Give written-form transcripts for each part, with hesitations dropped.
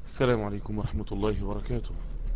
السلام عليكم ورحمة الله وبركاته.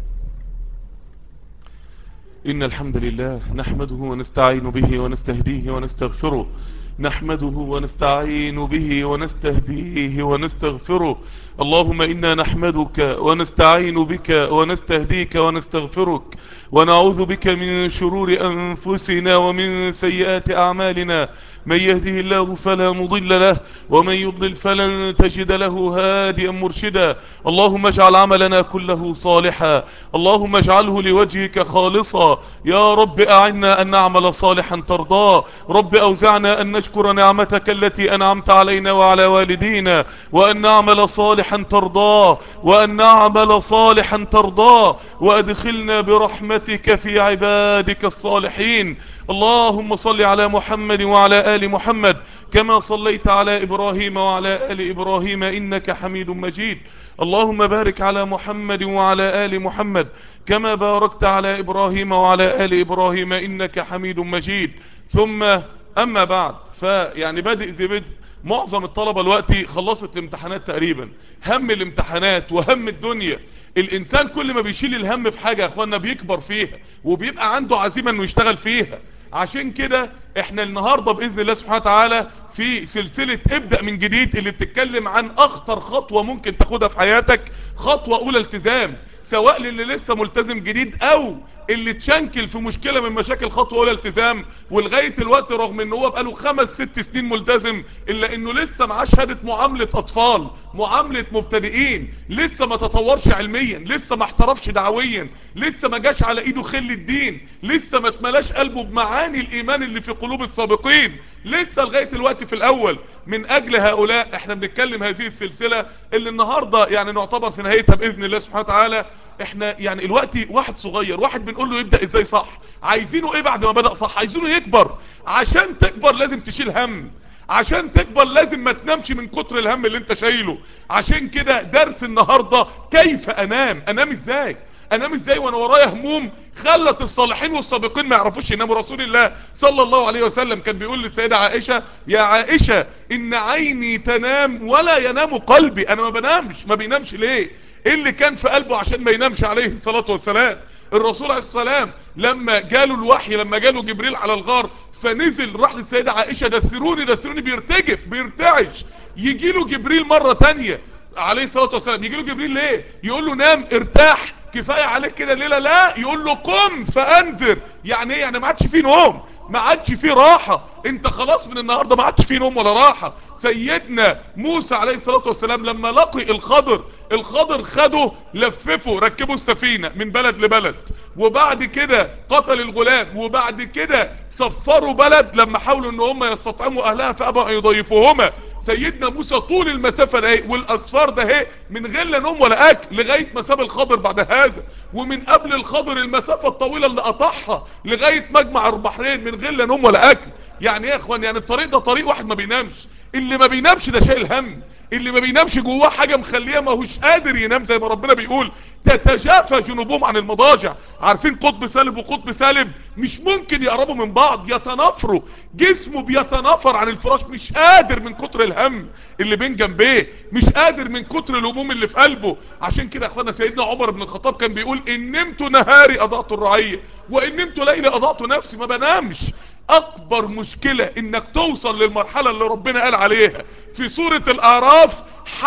إن الحمد لله نحمده ونستعين به ونستهديه ونستغفره. نحمده ونستعين به ونستهديه ونستغفره. اللهم إنا نحمدك ونستعين بك ونستهديك ونستغفرك، ونعوذ بك من شرور أنفسنا ومن سيئات أعمالنا. من يهده الله فلا مضل له، ومن يضلل فلن تجد له هاديا مرشدا. اللهم اجعل عملنا كله صالحا، اللهم اجعله لوجهك خالصا. يا رب أعنا أن نعمل صالحا ترضاه. رب أوزعنا أن نشكر نعمتك التي أنعمت علينا وعلى والدينا، وأن نعمل صالحا ترضاه، وأن نعمل صالحا ترضاه، وأدخلنا برحمتك في عبادك الصالحين. اللهم صل على محمد وعلى آل محمد كما صليت على إبراهيم وعلى آل إبراهيم إنك حميد مجيد. اللهم بارك على محمد وعلى آل محمد كما باركت على إبراهيم وعلى آل إبراهيم إنك حميد مجيد. ثم أما بعد، فيعني بادئ زي بدء. معظم الطلبة دلوقتي خلصت الامتحانات تقريبا. هم الامتحانات وهم الدنيا. الإنسان كل ما بيشيل الهم في حاجة يا أخوانا بيكبر فيها وبيبقى عنده عزيمة إنه يشتغل فيها. عشان كده احنا النهاردة بإذن الله سبحانه وتعالى في سلسلة ابدأ من جديد، اللي بتتكلم عن اخطر خطوة ممكن تاخدها في حياتك. خطوة اولى التزام، سواء للي لسه ملتزم جديد او اللي تشنكل في مشكلة من مشاكل خطوة اولى التزام. ولغاية الوقت رغم ان هو بقاله 5 6 سنين ملتزم، الا انه لسه معاه شهادة معاملة اطفال، معاملة مبتدئين، لسه ما تطورش علميا، لسه ما احترفش دعويا، لسه ما جاش على ايده خل الدين، لسه ما اتملاش قلبه بمعاني الايمان اللي في قلوب السابقين، لسه لغاية الوقت في الاول. من اجل هؤلاء احنا بنتكلم هذه السلسلة اللي النهاردة يعني نعتبر في نهايتها باذن الله سبحانه وتعالى. احنا يعني الوقت واحد صغير، واحد بنقول له يبدأ ازاي صح، عايزينه ايه بعد ما بدأ صح؟ عايزينه يكبر. عشان تكبر لازم تشيل هم، عشان تكبر لازم ما تنامش من كتر الهم اللي انت شايله. عشان كده درس النهاردة كيف انام ازاي؟ انام ازاي وانا ورايا هموم خلت الصالحين والسابقين ما يعرفوش يناموا؟ رسول الله صلى الله عليه وسلم كان بيقول للسيدة عائشة: يا عائشة ان عيني تنام ولا ينام قلبي. انا ما بنامش. ما بينامش ليه؟ ايه اللي كان في قلبه عشان ما ينامش عليه الصلاة والسلام؟ الرسول عليه السلام لما جاله الوحي، لما جاله جبريل على الغار فنزل راح للسيدة عائشة: دثروني دثروني. بيرتجف بيرتعش. يجي له جبريل مرة تانية عليه الصلاة والسلام. يجي له جبريل ليه؟ يقول له: نام ارتاح كفاية عليك كده الليلة. لا، يقول له: قم فانذر. يعني ايه؟ يعني ما عادش فيه نوم، ما عادش فيه راحة. انت خلاص من النهاردة ما عادش فيه نوم ولا راحة. سيدنا موسى عليه الصلاة والسلام لما لقي الخضر، الخضر خده لففه ركبوا السفينة من بلد لبلد، وبعد كده قتل الغلام، وبعد كده سفروا بلد لما حاولوا ان هم يستطعموا اهلها فابوا ان يضيفوهما. سيدنا موسى طول المسافة ده والاسفار ده هي من غير لا نوم ولا اكل لغاية ما ساب الخضر بعد هذا. ومن قبل الخضر المسافة الطويلة اللي قطعها لغاية مجمع البحرين من غير لا نوم ولا اكل. يعني ايه يا اخوان؟ يعني الطريق ده طريق واحد ما بينامش. اللي ما بينامش ده شايل هم. اللي ما بينامش جواه حاجة مخليه ما هوش قادر ينام، زي ما ربنا بيقول: تتجافى جنوبهم عن المضاجع. عارفين قطب سالب وقطب سالب مش ممكن يقربوا من بعض، يتنافروا. جسمه بيتنافر عن الفراش، مش قادر من كتر الهم اللي بين جنبيه، مش قادر من كتر الهموم اللي في قلبه. عشان كده يا اخوانا سيدنا عمر بن الخطاب كان بيقول: ان نمت نهاري اضعت الرعية، وان نمت ليلي اضعت نفسي. ما بنامش. اكبر مشكلة انك توصل للمرحلة اللي ربنا قال عليها في سورة الاعراف: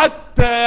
حتى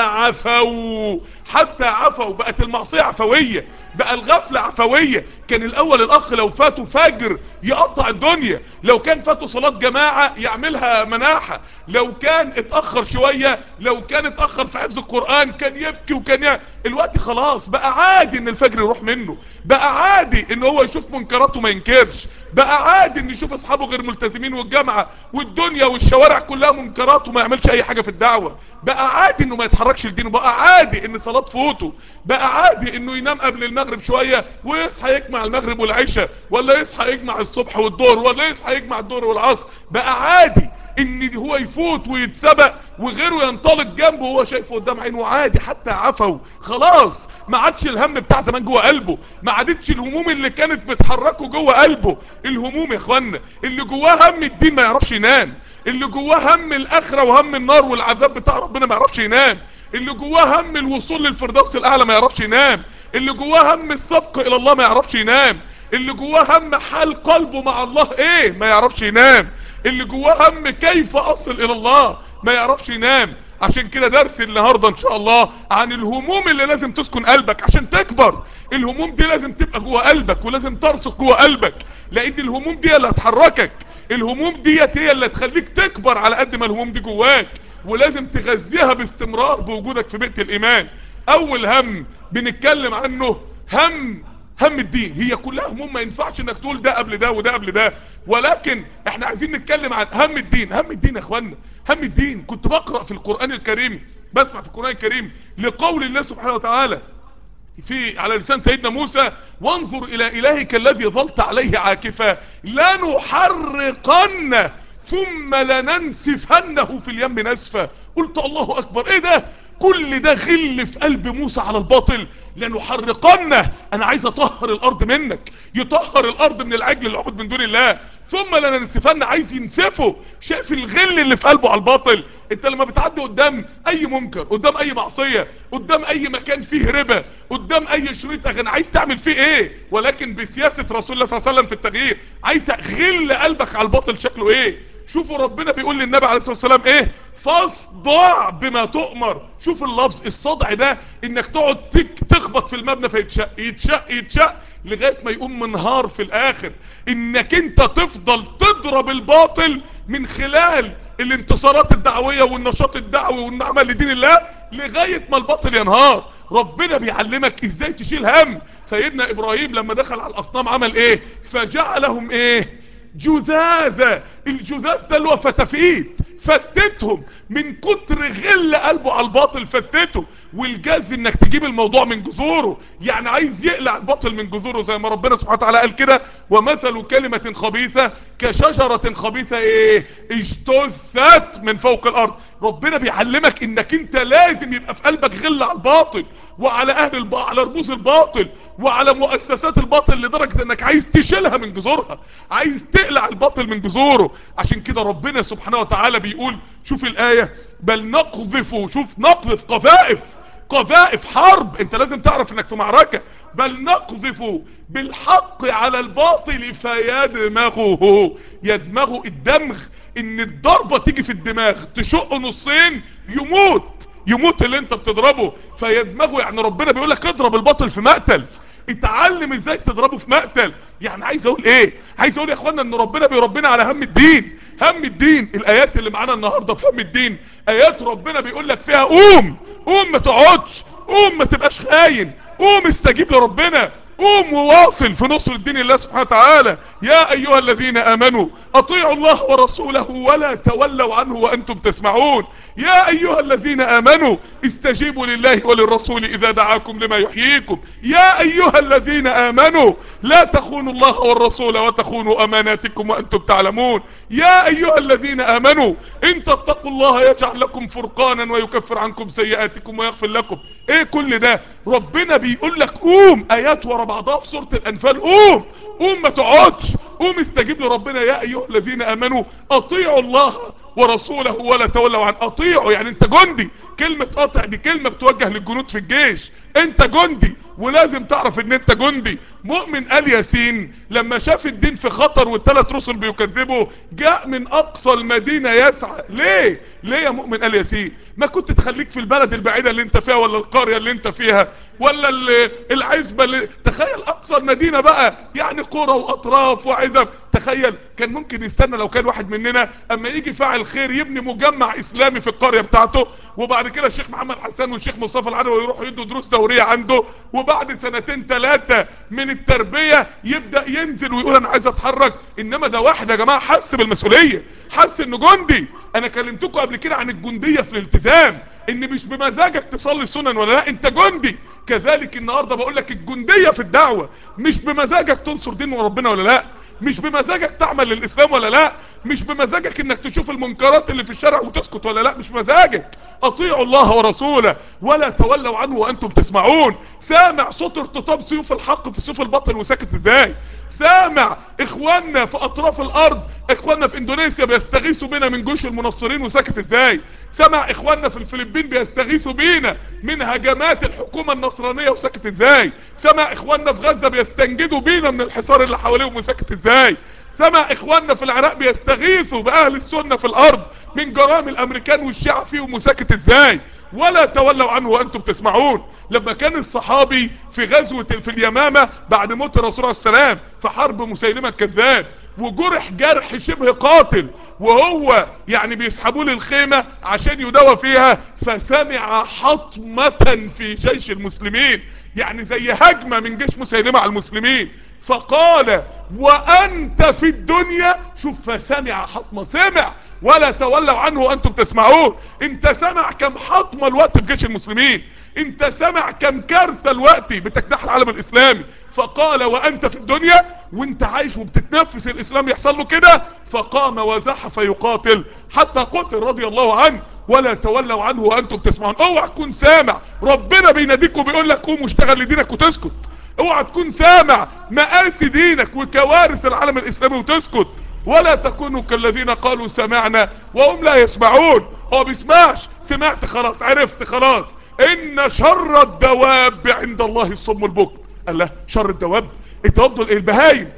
عفوا. حتى عفوا. بقت المعصية عفوية، بقى الغفلة عفوية. كان الاول الاخ لو فاته فجر يقطع الدنيا، لو كان فاته صلاة جماعة يعملها مناحة، لو كان اتأخر شوية، لو كان اتأخر في حفظ القرآن كان يبكي الوقت خلاص بقى عادي ان الفجر يروح منه، بقى عادي ان هو يشوف منكراته ما ينكرش، بقى عادي ان يشوف اصحابه غير ملتزمين والجامعة والدنيا والشوارع كلها منكرات وما يعملش اي حاجة في الدعوة، بقى عادي انه ما يتحركش لدينه، بقى عادي ان صلاة فوته، بقى عادي انه ينام قبل المغرب شوية ويصحى يجمع المغرب والعشاء، ولا يصحى يجمع الصبح والظهر، ولا يصحى يجمع الظهر والعصر. بقى عادي ان هو يفوت ويتسبق وغيره ينطلق جنبه وهو شايفه قدام عينه عادي. حتى عفوا. خلاص ما عادش الهم بتاع زمان جوه قلبه، ما عادتش الهموم اللي كانت بتحركه جوه قلبه. الهموم يا اخوانا اللي جواه هم الدين ما يعرفش ينام، اللي جواه هم الاخره وهم النار والعذاب بتاع ربنا ما يعرفش ينام. ينام. اللي جواه هم الوصول للفردوس الاعلى ما يعرفش ينام. اللي جواه هم السبق الى الله ما يعرفش ينام. اللي جواه هم حال قلبه مع الله ايه ما يعرفش ينام. اللي جواه هم كيف اصل الى الله ما يعرفش ينام. عشان كده درس النهارده ان شاء الله عن الهموم اللي لازم تسكن قلبك عشان تكبر. الهموم دي لازم تبقى جوه قلبك ولازم ترسخ جوه قلبك، لان الهموم دي اللي هتحركك. الهموم ديت هي اللي هتخليك تكبر على قد ما الهموم دي جواك، ولازم تغذيها باستمرار بوجودك في بيئة الايمان. اول هم بنتكلم عنه هم الدين. هي كلها هموم، ما ينفعش انك تقول ده قبل ده وده قبل ده، ولكن احنا عايزين نتكلم عن هم الدين. هم الدين يا اخوانا، هم الدين. كنت بقرأ في القرآن الكريم، بسمع في القرآن الكريم لقول الله سبحانه وتعالى في على لسان سيدنا موسى: وانظر الى الهك الذي ظلت عليه عاكفا لنحرقنه ثم لننسفنه في اليم نسفا. قلت الله اكبر، ايه ده؟ كل ده غل في قلب موسى على الباطل. لنحرقنه، انا عايز اطهر الارض منك، يطهر الارض من العجل اللي عبد من دون الله. ثم لننسفن، عايز ينسفه. شايف الغل اللي في قلبه على الباطل؟ انت لما بتعدي قدام اي منكر، قدام اي معصية، قدام اي مكان فيه ربا، قدام اي شريط اغاني، عايز تعمل فيه ايه؟ ولكن بسياسة رسول الله صلى الله عليه وسلم في التغيير، عايز غل قلبك على الباطل شكله ايه؟ شوفوا ربنا بيقول للنبي عليه الصلاة والسلام ايه: فاصدع بما تؤمر. شوف اللفظ، الصدع ده انك تقعد تخبط في المبنى فيتشق يتشق يتشق لغاية ما يقوم منهار في الاخر. انك انت تفضل تضرب الباطل من خلال الانتصارات الدعوية والنشاط الدعوي والعمل لدين الله لغاية ما الباطل ينهار. ربنا بيعلمك ازاي تشيل هم. سيدنا ابراهيم لما دخل على الاصنام عمل ايه؟ فجعلهم ايه؟ جذاذة. الجذاذ ده اللي هو فتافيت، فتتهم من كتر غل قلبه على الباطل، فتته. والجاز انك تجيب الموضوع من جذوره، يعني عايز يقلع الباطل من جذوره، زي ما ربنا سبحانه وتعالى قال كده: ومثل كلمة خبيثة كشجرة خبيثة ايه؟ اجتثت من فوق الارض. ربنا بيعلمك انك انت لازم يبقى في قلبك غل على الباطل وعلى اهل الباطل، على رموز الباطل وعلى مؤسسات الباطل، لدرجة انك عايز تشيلها من جذورها، عايز تقلع الباطل من جذوره. عشان كده ربنا سبحانه وتعالى بيقول، شوف الآية: بل نقذف، شوف نقذف، قذائف، قذائف حرب. انت لازم تعرف انك في معركة. بل نقذف بالحق على الباطل فيدمغه. يدمغه، الدمغ ان الضربة تيجي في الدماغ تشق نصين يموت اللي انت بتضربه. فيدمغه يعني ربنا بيقول لك اضرب الباطل في مقتل، اتعلم ازاي تضربه في مقتل. يعني عايز اقول ايه؟ عايز اقول يا اخوانا ان ربنا بيربينا على هم الدين. هم الدين، الايات اللي معانا النهارده في هم الدين ايات ربنا بيقول لك فيها: قوم ما تقعدش، قوم ما تبقاش خاين، قوم استجيب لربنا، قوم وواصل في نصر الدين الله سبحانه وتعالى. يا ايها الذين امنوا اطيعوا الله ورسوله ولا تولوا عنه وانتم تسمعون. يا ايها الذين امنوا استجيبوا لله وللرسول اذا دعاكم لما يحييكم. يا ايها الذين امنوا لا تخونوا الله والرسول وتخونوا اماناتكم وانتم تعلمون. يا ايها الذين امنوا ان تتقوا الله يجعل لكم فرقانا ويكفر عنكم سيئاتكم ويغفر لكم. ايه كل ده؟ ربنا بيقول لك قوم، ايات ورا بعضها في سورة الانفال. قوم ما تقعدش، قوم استجيب لربنا. يا ايها الذين امنوا اطيعوا الله ورسوله ولا تولوا عنه. اطيعوا يعني انت جندي. كلمة قطع دي كلمة بتوجه للجنود في الجيش. انت جندي ولازم تعرف ان انت جندي. مؤمن آل ياسين لما شاف الدين في خطر والثلاث رسل بيكذبوا جاء من اقصى المدينة يسعى. ليه يا مؤمن آل ياسين؟ ما كنت تخليك في البلد البعيدة اللي انت فيها، ولا القرية اللي انت فيها، ولا العزبة اللي تخيل اقصى المدينة بقى، يعني قرى واطراف وعزب. تخيل كان ممكن يستنى لو كان واحد مننا اما يجي فاعل خير يبني مجمع اسلامي في القرية بتاعته، وبعد كده الشيخ محمد حسان والشيخ مصطفى العدوي يروحوا يدوا دروس دورية عنده، وبعد سنتين ثلاثة من التربية يبدأ ينزل ويقول انا عايز اتحرك. انما ده واحد يا جماعة حس بالمسؤولية، حس انه جندي. انا كلمتكم قبل كده عن الجندية في الالتزام، ان مش بمزاجك تصلي السنن ولا لا، انت جندي. كذلك النهاردة بقول لك الجندية في الدعوة، مش بمزاجك تنصر دين ربنا ولا لا، مش بمزاجك تعمل للاسلام ولا لا، مش بمزاجك انك تشوف المنكرات اللي في الشارع وتسكت ولا لا، مش مزاجك. اطيعوا الله ورسوله ولا تولوا عنه وانتم تسمعون. سامع صوت ارتطام سيوف الحق في سيوف الباطل وساكت ازاي؟ سامع اخواننا في اطراف الارض، اخواننا في اندونيسيا بيستغيثوا بنا من جيوش المنصرين وساكت ازاي؟ سامع اخواننا في الفلبين بيستغيثوا بينا من هجمات الحكومة النصرانية وساكت ازاي؟ سامع اخواننا في غزة بيستنجدوا بينا من الحصار اللي حواليهم وساكت ازاي؟ سمع اخواننا في العراق بيستغيثوا باهل السنة في الارض من جرائم الامريكان والشيعة فيهم وساكت ازاي؟ ولا تولوا عنه وانتم تسمعون. لما كان الصحابي في غزوة في اليمامة بعد موت الرسول عليه السلام في حرب مسيلمة الكذاب، وجرح جرح شبه قاتل، وهو يعني بيسحبوه للخيمة عشان يداوى فيها، فسمع حطمة في جيش المسلمين، يعني زي هجمة من جيش مسيلمة على المسلمين، فقال وانت في الدنيا. شوف، فسمع حطمة، سمع ولا تولوا عنه وانتم تسمعون. انت سمع كم حطمة الوقت في جيش المسلمين، انت سمع كم كارثة الوقت بتجتاح العالم الاسلامي، فقال وانت في الدنيا، وانت عايش وبتتنفس الاسلام يحصل له كده، فقام وزحف يقاتل حتى قتل رضي الله عنه. ولا تولوا عنه وانتم تسمعون. اوعى تكون سامع ربنا بيناديك وبيقول لك قوم واشتغل لدينك وتسكت. اوعى تكون سامع مآسي دينك وكوارث العالم الاسلامي وتسكت. ولا تكونوا كالذين قالوا سمعنا وهم لا يسمعون. هو بيسمعش، سمعت خلاص، عرفت خلاص. ان شر الدواب عند الله الصم البكم. قال له شر الدواب؟ الدواب دول ايه؟ البهايم.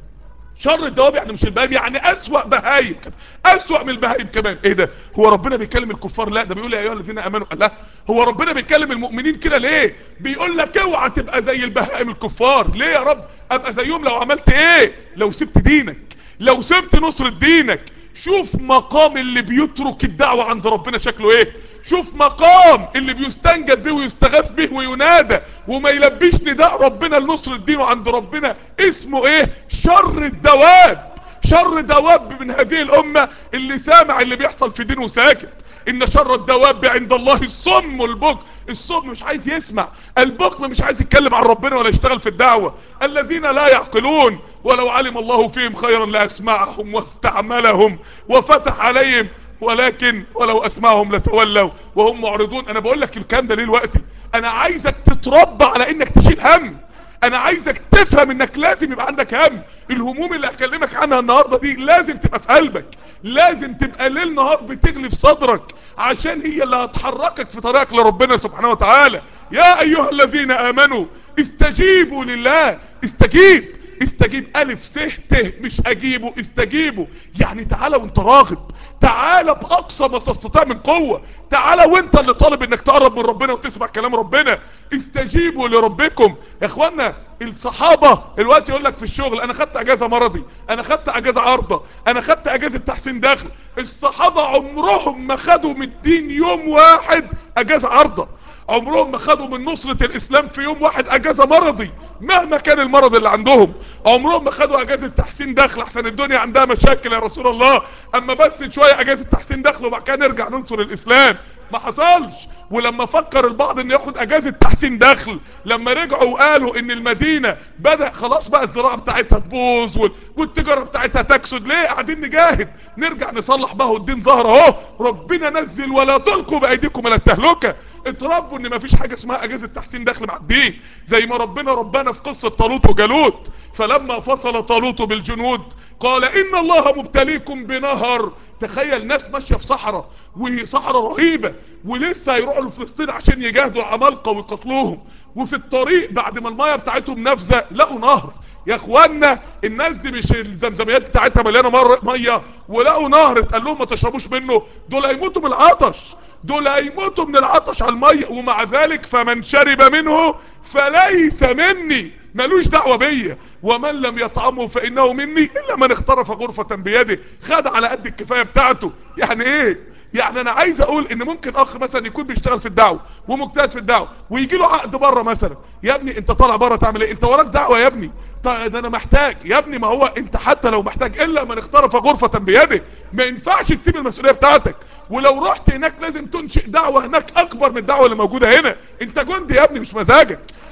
شر الدواب يعني مش البهايم، يعني اسوأ بهايم كمان، اسوأ من البهايم كمان. ايه ده؟ هو ربنا بيكلم الكفار؟ لا، ده بيقول يا ايها الذين امنوا. لا، هو ربنا بيكلم المؤمنين كده ليه؟ بيقول لك اوعى تبقى زي البهائم الكفار. ليه يا رب ابقى زيهم؟ لو عملت ايه؟ لو سبت دينك، لو سبت نصرة دينك. شوف مقام اللي بيترك الدعوة عند ربنا شكله ايه. شوف مقام اللي بيستنجد به ويستغاث به وينادى وما يلبيش نداء ربنا لنصرة دينه عند ربنا، اسمه ايه؟ شر الدواب. شر دواب من هذه الامة اللي سامع اللي بيحصل في دينه ساكت. ان شر الدواب عند الله الصم البكم. الصم مش عايز يسمع، البكم مش عايز يتكلم عن ربنا ولا يشتغل في الدعوة، الذين لا يعقلون. ولو علم الله فيهم خيرا لاسمعهم واستعملهم وفتح عليهم، ولكن ولو اسمعهم لتولوا وهم معرضون. انا بقول لك الكلام ده ليه دلوقتي؟ انا عايزك تتربى على انك تشيل هم. انا عايزك تفهم انك لازم يبقى عندك هم. الهموم اللي هكلمك عنها النهاردة دي لازم تبقى في قلبك، لازم تبقى ليل نهار بتغلي في صدرك، عشان هي اللي هتحركك في طريقك لربنا سبحانه وتعالى. يا ايها الذين امنوا استجيبوا لله. استجيب، استجيب الف س ت، مش اجيبه، استجيبه يعني تعالى وانت راغب، تعالى باقصى ما تستطيع من قوة، تعالى وانت اللي طالب انك تقرب من ربنا وتسمع كلام ربنا. استجيبوا لربكم. يا اخوانا الصحابة الوقت يقول لك في الشغل انا خدت اجازة مرضي، انا خدت اجازة عارضة، انا خدت اجازة تحسين دخل. الصحابة عمرهم ما خدوا من الدين يوم واحد اجازة عارضة، عمرهم ما خدوا من نصرة الاسلام في يوم واحد اجازة مرضي مهما كان المرض اللي عندهم. عمرهم ما خدوا اجازة تحسين دخل احسن الدنيا عندها مشاكل يا رسول الله، اما بس شوية اجازة تحسين دخل وبعد كده نرجع ننصر الاسلام. ما حصلش. ولما فكر البعض ان ياخد اجازة تحسين دخل، لما رجعوا وقالوا ان المدينة بدأ خلاص بقى الزراعة بتاعتها تبوظ والتجارة بتاعتها تكسد، ليه قاعدين نجاهد نرجع نصلح بقى والدين ظهر اهو. ربنا نزل ولا تلقوا بايديكم الى التهلكة. اتربوا ان مفيش حاجة اسمها اجازة تحسين دخل مع الدين، زي ما ربنا ربنا في قصة طالوت وجالوت. فلما فصل طالوت بالجنود قال ان الله مبتليكم بنهر. تخيل ناس ماشية في صحراء، وصحراء رهيبة، ولسه هيروحوا لفلسطين عشان يجاهدوا العمالقة ويقتلوهم، وفي الطريق بعد ما المية بتاعتهم نافذة لقوا نهر. يا اخوانا الناس دي مش الزمزميات بتاعتها مليانة مية، ولقوا نهر اتقال لهم ما تشربوش منه، دول هيموتوا من العطش، دول هيموتوا من العطش على المية. ومع ذلك فمن شرب منه فليس مني، ملوش دعوة بيا، ومن لم يطعمه فانه مني الا من اخترف غرفة بيده. خد على قد الكفاية بتاعته. يعني ايه؟ يعني انا عايز اقول ان ممكن اخ مثلا يكون بيشتغل في الدعوه ومجتهد في الدعوه ويجي له عقد بره مثلا. يا ابني انت طالع بره تعمل ايه؟ انت وراك دعوه يا ابني. ده انا محتاج يا ابني. ما هو انت حتى لو محتاج الا من اخترف غرفه بيده، ما ينفعش تسيب المسؤوليه بتاعتك. ولو رحت هناك لازم تنشئ دعوه هناك اكبر من الدعوه اللي موجوده هنا. انت جندي يا ابني مش مزاجك.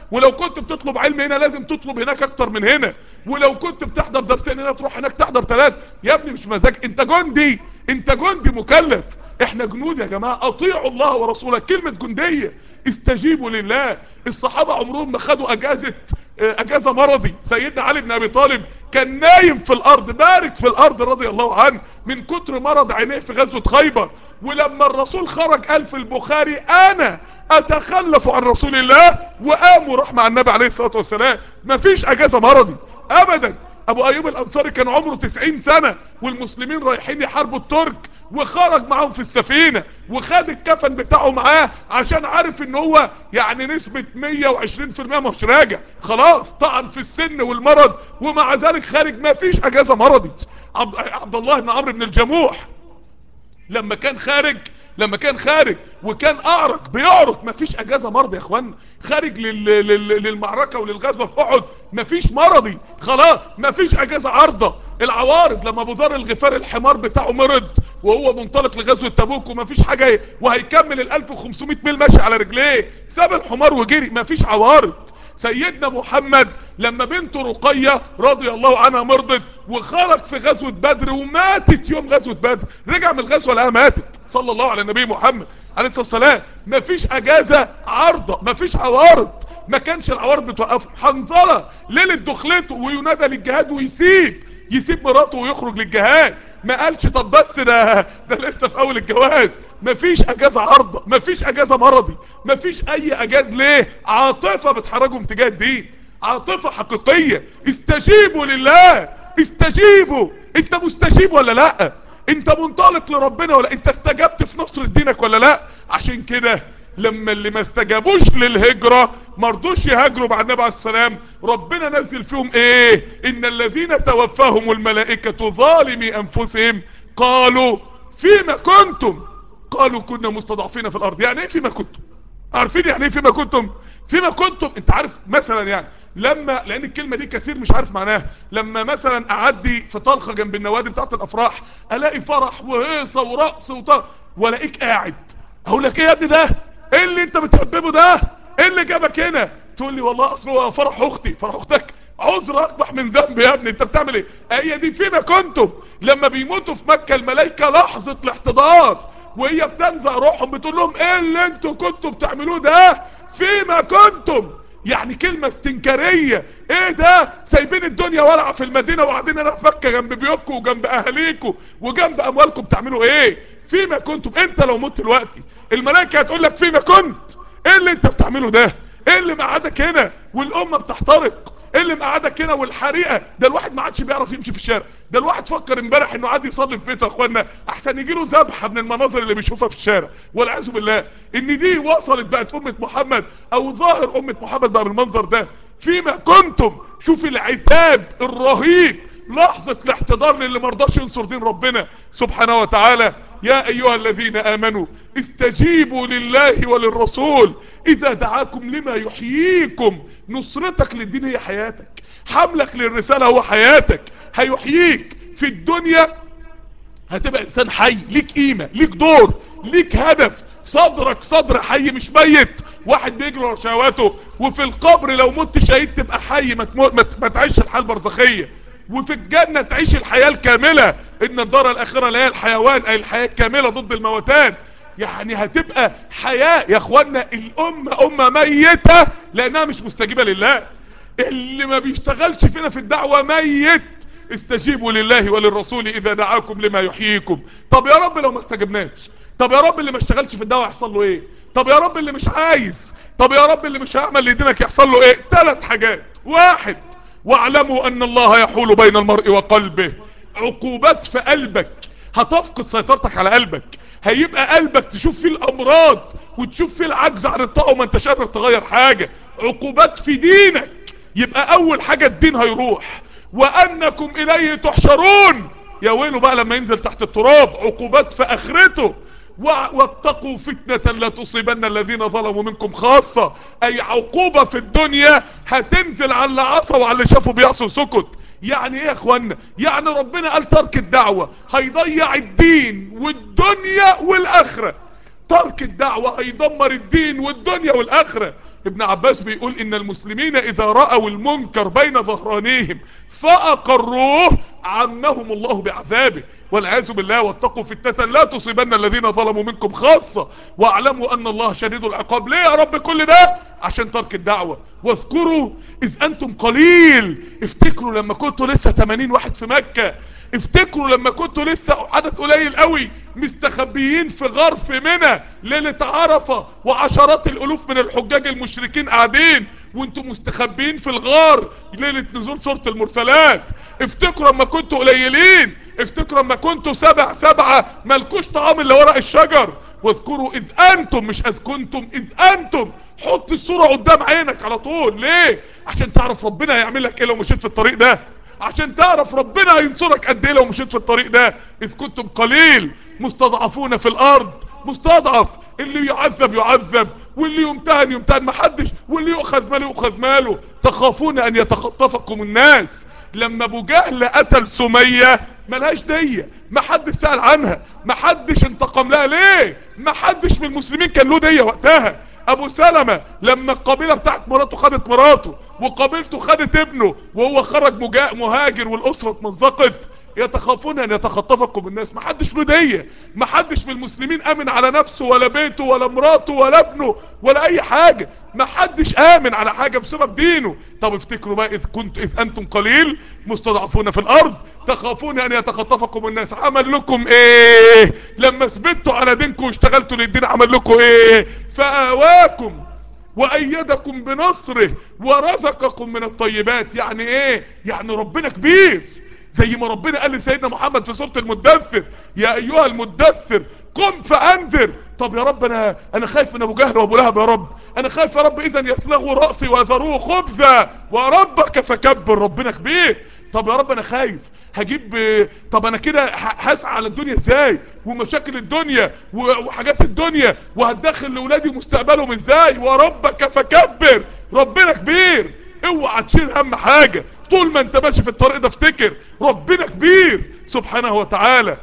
ولو كنت بتطلب علم هنا لازم تطلب هناك اكتر من هنا، ولو كنت بتحضر درسين هنا تروح هناك تحضر 3. يا ابني مش مزاج، انت جندي، انت جندي مكلف. احنا جنود يا جماعة، اطيعوا الله ورسوله. كلمة جندية، استجيبوا لله. الصحابة عمرهم ما خدوا اجازة مرضي. سيدنا علي بن ابي طالب كان نايم في الارض، بارك في الارض رضي الله عنه، من كتر مرض عينيه في غزوة خيبر. ولما الرسول خرج قال في البخاري: انا اتخلف عن رسول الله، وقام وراح مع النبي عليه الصلاة والسلام. مفيش اجازة مرضي ابدا. ابو ايوب الانصاري كان عمره 90 سنة والمسلمين رايحين يحاربوا الترك، وخرج معاهم في السفينة وخد الكفن بتاعه معاه عشان عارف ان هو يعني نسبة 120% مش راجع خلاص، طعن في السن والمرض، ومع ذلك خارج. ما فيش اجازة مرضي. عبد الله بن عمرو بن الجموح لما كان خارج، وكان اعرج بيعرج، مفيش اجازة مرضي يا اخوان. خارج للمعركة وللغزوة في احد، مفيش مرضي خلاص، مفيش اجازة عارضة. العوارض لما ابو ذر الغفاري الحمار بتاعه مرض وهو منطلق لغزوة تبوك ومفيش حاجة، وهيكمل ال 1500 ميل ماشي على رجليه، ساب الحمار وجري، مفيش عوارض. سيدنا محمد لما بنته رقية رضي الله عنها مرضت وخرج في غزوة بدر وماتت يوم غزوة بدر، رجع من الغزوة لقاها ماتت، صلى الله على النبي محمد عليه الصلاة والسلام. مفيش اجازة عارضة، مفيش عوارض، ما كانش العوارض بتوقفه. حنظلة ليلة دخلته وينادى للجهاد يسيب مراته ويخرج للجهاد، ما قالش طب بس ده لسه في اول الجواز. مفيش اجازة عارضة، مفيش اجازة مرضي، مفيش اي اجازة. ليه؟ عاطفة بتحركهم تجاه الدين، عاطفة حقيقية. استجيبوا لله، استجيبوا. انت مستجيب ولا لا؟ انت منطلق لربنا ولا انت استجبت في نصر دينك ولا لا؟ عشان كده لما اللي ما استجابوش للهجرة مرضوش يهاجروا مع النبي عليه السلام، ربنا نزل فيهم ايه؟ ان الذين توفاهم الملائكة ظالمي انفسهم قالوا فيما كنتم، قالوا كنا مستضعفين في الارض. يعني ايه فيما كنتم؟ عارفين يعني ايه فيما كنتم؟ فيما كنتم انت عارف مثلا يعني لما، لان الكلمة دي كثير مش عارف معناها، لما مثلا اعدي في طلخة جنب النوادي بتاعت الافراح الاقي فرح وهيصة ورقص والاقيك قاعد، اقول لك ايه يا ابني ده؟ ايه اللي انت بتحببه ده؟ ايه اللي جابك هنا؟ تقول لي والله اصل هو فرح اختي. فرح اختك عذر اقبح من ذنب يا ابني، انت بتعمل ايه؟ هي دي فيما كنتم. لما بيموتوا في مكة الملائكة لحظة الاحتضار وهي بتنزع روحهم بتقول لهم ايه اللي انتوا كنتوا بتعملوه ده؟ فيما كنتم. يعني كلمة استنكارية. ايه ده؟ سايبين الدنيا ولعة في المدينة وقاعدين هنا في مكة جنب بيوتكم وجنب اهاليكم وجنب اموالكم، بتعملوا ايه؟ فيما كنتم. انت لو مت دلوقتي الملائكة هتقول لك فيما كنت. ايه اللي انت بتعمله ده؟ ايه اللي مقعدك هنا والامة بتحترق؟ ايه اللي مقعدك هنا والحريقة؟ ده الواحد ما عادش بيعرف يمشي في الشارع. ده الواحد فكر امبارح انه عادي يصلي في بيته يا اخوانا احسن يجي له ذبحه من المناظر اللي بيشوفها في الشارع، والعياذ بالله. ان دي وصلت بقت امه محمد او ظاهر امه محمد بقى بالمنظر ده. فيما كنتم. شوف العتاب الرهيب، لحظة الاحتضار للي مرضاش ينصر دين ربنا سبحانه وتعالى. يا ايها الذين امنوا استجيبوا لله وللرسول اذا دعاكم لما يحييكم. نصرتك للدين هي حياتك، حملك للرسالة هو حياتك. هيحييك في الدنيا، هتبقى انسان حي، ليك قيمة، ليك دور، ليك هدف، صدرك صدر حي مش ميت واحد بيجري ورا شهواته. وفي القبر لو مت شهيد تبقى حي، ما تعيش الحياة البرزخية. وفي الجنة تعيش الحياة الكاملة، ان الدار الاخرة لا هي الحيوان اي الحياة الكاملة ضد الموتان. يعني هتبقى حياة يا اخوانا. امة ميتة لانها مش مستجيبة لله. اللي ما بيشتغلش فينا في الدعوة ميت. استجيبوا لله وللرسول اذا دعاكم لما يحييكم. طب يا رب لو ما استجبناش؟ طب يا رب اللي ما اشتغلش في الدعوة يحصل له ايه؟ طب يا رب اللي مش عايز؟ طب يا رب اللي مش هيعمل لدينك يحصل له ايه؟ 3 حاجات. واحد: واعلموا ان الله يحول بين المرء وقلبه. عقوبات في قلبك، هتفقد سيطرتك على قلبك، هيبقى قلبك تشوف فيه الامراض وتشوف فيه العجز عن الطاعة وما انتش قادر تغير حاجة. عقوبات في دينك، يبقى اول حاجة الدين هيروح. وانكم اليه تحشرون، يا ويله بقى لما ينزل تحت التراب. عقوبات في اخرته. واتقوا فتنة لا تصيبن الذين ظلموا منكم خاصة. اي عقوبة في الدنيا هتنزل على اللي عصى وعلى اللي شافوا بيعصوا سكت. يعني ايه يا اخوانا؟ يعني ربنا قال ترك الدعوة هيضيع الدين والدنيا والاخرة. ترك الدعوة هيدمر الدين والدنيا والاخرة. ابن عباس بيقول ان المسلمين اذا رأوا المنكر بين ظهرانيهم فاقروه عمهم الله بعذابه والعياذ بالله. واتقوا فتنة لا تصيبن الذين ظلموا منكم خاصة واعلموا ان الله شديد العقاب. ليه يا رب كل ده؟ عشان ترك الدعوة. واذكروا اذ انتم قليل. افتكروا لما كنتوا لسه 80 واحد في مكة. افتكروا لما كنتوا لسه عدد قليل قوي مستخبيين في غار في منى ليلة عرفة، وعشرات الالوف من الحجاج المشركين قاعدين وانتم مستخبيين في الغار ليلة نزول سورة المرسلات. افتكروا لما كنتوا قليلين. افتكروا لما كنتوا سبعة ملكوش طعام الا ورق الشجر. واذكروا اذ انتم، مش اذ كنتم، اذ انتم. حط الصورة قدام عينك على طول. ليه؟ عشان تعرف ربنا هيعمل لك ايه لو مشيت في الطريق ده، عشان تعرف ربنا هينصرك قد ايه لو مشيت في الطريق ده. اذ كنتم قليل مستضعفون في الارض. مستضعف، اللي يعذب يعذب، واللي يمتهن يمتهن، محدش، واللي يؤخذ ماله يؤخذ ماله. تخافون ان يتخطفكم الناس. لما ابو جهل قتل سمية ملهاش دية، محدش سأل عنها، محدش انتقم لها. ليه؟ محدش من المسلمين كان له دية وقتها. ابو سلمة لما القبيلة بتاعت مراته خدت مراته وقبيلته خدت ابنه وهو خرج مهاجر والاسرة اتمزقت، يتخافون ان يتخطفكم الناس. محدش له دية، محدش من المسلمين امن على نفسه ولا بيته ولا مراته ولا ابنه ولا اي حاجة. محدش امن على حاجة بسبب دينه. طب افتكروا بقى اذ انتم قليل مستضعفون في الارض تخافون ان يتخطفكم الناس. عمل لكم ايه لما ثبتوا على دينكم واشتغلتوا للدين؟ عمل لكم ايه؟ فآواكم وأيدكم بنصره ورزقكم من الطيبات. يعني ايه؟ يعني ربنا كبير، زي ما ربنا قال لسيدنا محمد في سورة المدثر: يا ايها المدثر قم فانذر. طب يا رب انا خايف من ابو جهل وابو لهب. يا رب انا خايف يا رب اذا يثلغوا رأسي ويذروه خبزا وربك فكبر. ربنا كبير. طب يا رب انا خايف هجيب، طب انا كده هسعى على الدنيا ازاي ومشاكل الدنيا وحاجات الدنيا وهتدخل لاولادي مستقبلهم ازاي؟ وربك فكبر. ربنا كبير. اوعى تشيل هم حاجة طول ما انت ماشي في الطريق ده. افتكر ربنا كبير سبحانه وتعالى.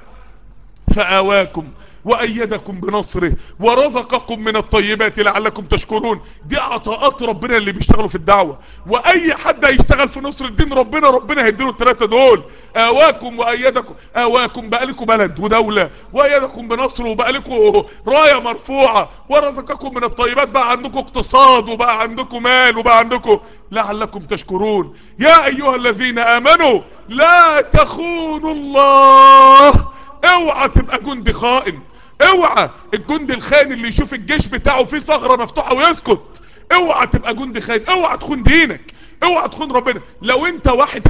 فآواكم وأيدكم بنصره ورزقكم من الطيبات لعلكم تشكرون. دي عطاءات ربنا اللي بيشتغلوا في الدعوة. وأي حد هيشتغل في نصر الدين ربنا هيديله الثلاثة دول: آواكم وأيدكم. آواكم بقى لكم بلد ودولة، وأيدكم بنصره وبقى لكم راية مرفوعة، ورزقكم من الطيبات بقى عندكم اقتصاد وبقى عندكم مال وبقى عندكم لعلكم تشكرون. يا أيها الذين آمنوا لا تخونوا الله. اوعى تبقى جندي خائن. اوعى الجندي الخائن اللي يشوف الجيش بتاعه فيه ثغرة مفتوحة ويسكت. اوعى تبقى جندي خائن. اوعى تخون دينك، اوعى تخون ربنا. لو انت واحد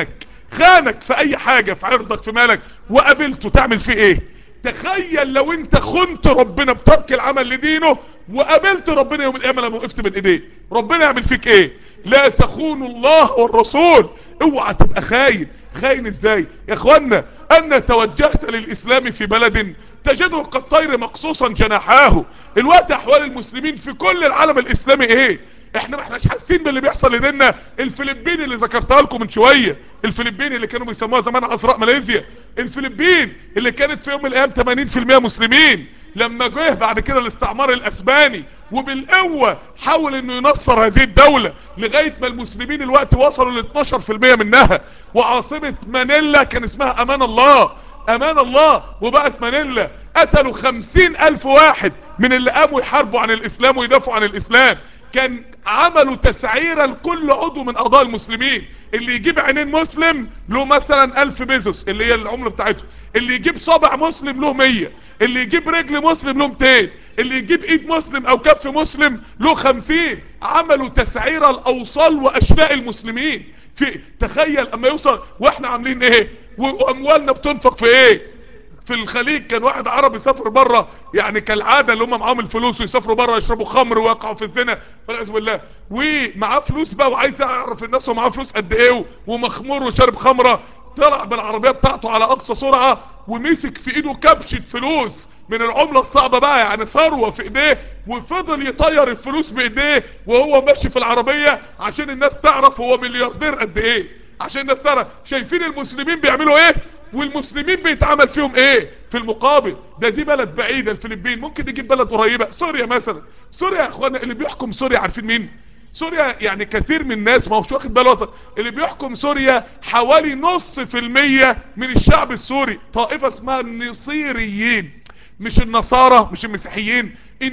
خانك في اي حاجة، في عرضك في مالك، وقابلته تعمل فيه ايه؟ تخيل لو انت خنت ربنا بترك العمل لدينه وقابلت ربنا يوم القيامة لما وقفت بين ايديه، ربنا يعمل فيك ايه؟ لا تخونوا الله والرسول. اوعى تبقى خاين. خاين ازاي يا اخوانا؟ ان توجهت للاسلام في بلد تجده كالطير مقصوصا جناحاه. الوقت احوال المسلمين في كل العالم الاسلامي ايه؟ احنا ما احناش حاسين باللي بيحصل لدينا. الفلبين اللي ذكرتها لكم من شويه، الفلبين اللي كانوا بيسموها زمان عذراء ماليزيا، الفلبين اللي كانت في يوم من الايام 80% مسلمين، لما جه بعد كده الاستعمار الاسباني وبالقوه حاول انه ينصر هذه الدوله لغايه ما المسلمين الوقت وصلوا ل 12% منها. وعاصمه مانيلا كان اسمها امان الله. امان الله. وبقت مانيلا قتلوا 50,000 واحد من اللي قاموا يحاربوا عن الاسلام ويدافعوا عن الاسلام. كان عملوا تسعيرة لكل عضو من اعضاء المسلمين. اللي يجيب عينين مسلم له مثلا 1000 بيزوس اللي هي العملة بتاعته، اللي يجيب صابع مسلم له 100، اللي يجيب رجل مسلم له 200، اللي يجيب ايد مسلم او كف مسلم له 50. عملوا تسعيرة الاوصال واشلاء المسلمين. تخيل اما يوصل واحنا عاملين ايه واموالنا بتنفق في ايه. في الخليج كان واحد عربي سافر بره، يعني كالعاده اللي هم معاهم الفلوس ويسافروا بره يشربوا خمر ويقعوا في الزنا والعياذ بالله، ومعاه فلوس بقى وعايز يعرف الناس ومعاه فلوس قد ايه ومخمور وشارب خمره. طلع بالعربيه بتاعته على اقصى سرعه ومسك في ايده كبشه فلوس من العمله الصعبه بقى، يعني ثروه في ايديه، وفضل يطير الفلوس بايديه وهو ماشي في العربيه عشان الناس تعرف هو ملياردير قد ايه. عشان الناس تعرف شايفين المسلمين بيعملوا ايه. والمسلمين بيتعمل فيهم ايه في المقابل. دي بلد بعيدة الفلبين، ممكن نجيب بلد قريبة سوريا مثلا. سوريا يا اخوانا اللي بيحكم سوريا عارفين مين؟ سوريا يعني كثير من الناس ما هوش واخد باله اصلا. اللي بيحكم سوريا حوالي نص في المية من الشعب السوري، طائفة اسمها النصيريين، مش النصارى مش المسيحيين،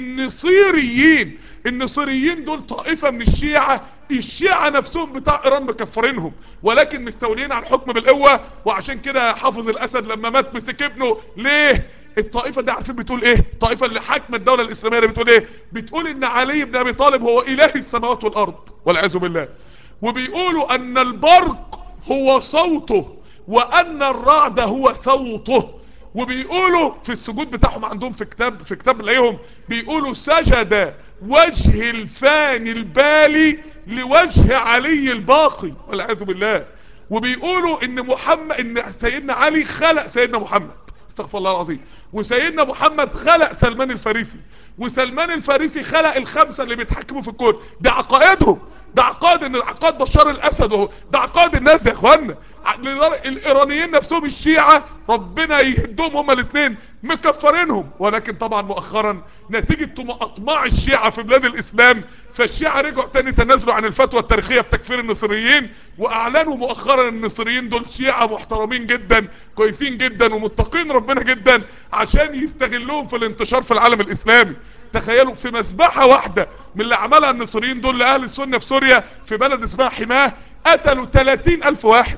النصيريين. النصيريين دول طائفة من الشيعة، الشيعة نفسهم بتاع ايران مكفرينهم، ولكن مستولين على الحكم بالقوة. وعشان كده حافظ الاسد لما مات مسك ابنه ليه. الطائفة دي عارفين بتقول ايه؟ الطائفة اللي حاكمة الدولة الاسلامية دي بتقول ايه؟ بتقول ان علي بن ابي طالب هو اله السماوات والارض والعياذ بالله. وبيقولوا ان البرق هو صوته وان الرعد هو صوته. وبيقولوا في السجود بتاعهم عندهم في كتاب ليهم بيقولوا سجد وجه الفاني البالي لوجه علي الباقي والعياذ بالله. وبيقولوا ان ان سيدنا علي خلق سيدنا محمد، استغفر الله العظيم، وسيدنا محمد خلق سلمان الفارسي، وسلمان الفارسي خلق الخمسة اللي بيتحكموا في الكون. ده عقائدهم، ده عقائد ان عقائد بشار الاسد اهو، ده عقائد الناس يا اخوانا. الايرانيين نفسهم الشيعة ربنا يهدهم هما الاثنين مكفرينهم. ولكن طبعا مؤخرا نتيجة اطماع الشيعة في بلاد الاسلام، فالشيعة رجعوا تاني تنازلوا عن الفتوى التاريخية في تكفير النصريين، واعلنوا مؤخرا ان النصريين دول شيعة محترمين جدا كويسين جدا ومتقين ربنا جدا عشان يستغلوهم في الانتشار في العالم الاسلامي. تخيلوا في مذبحة واحدة من اللي عملها النصريين دول لأهل السنة في سوريا في بلد اسمها حماه، قتلوا 30,000 واحد.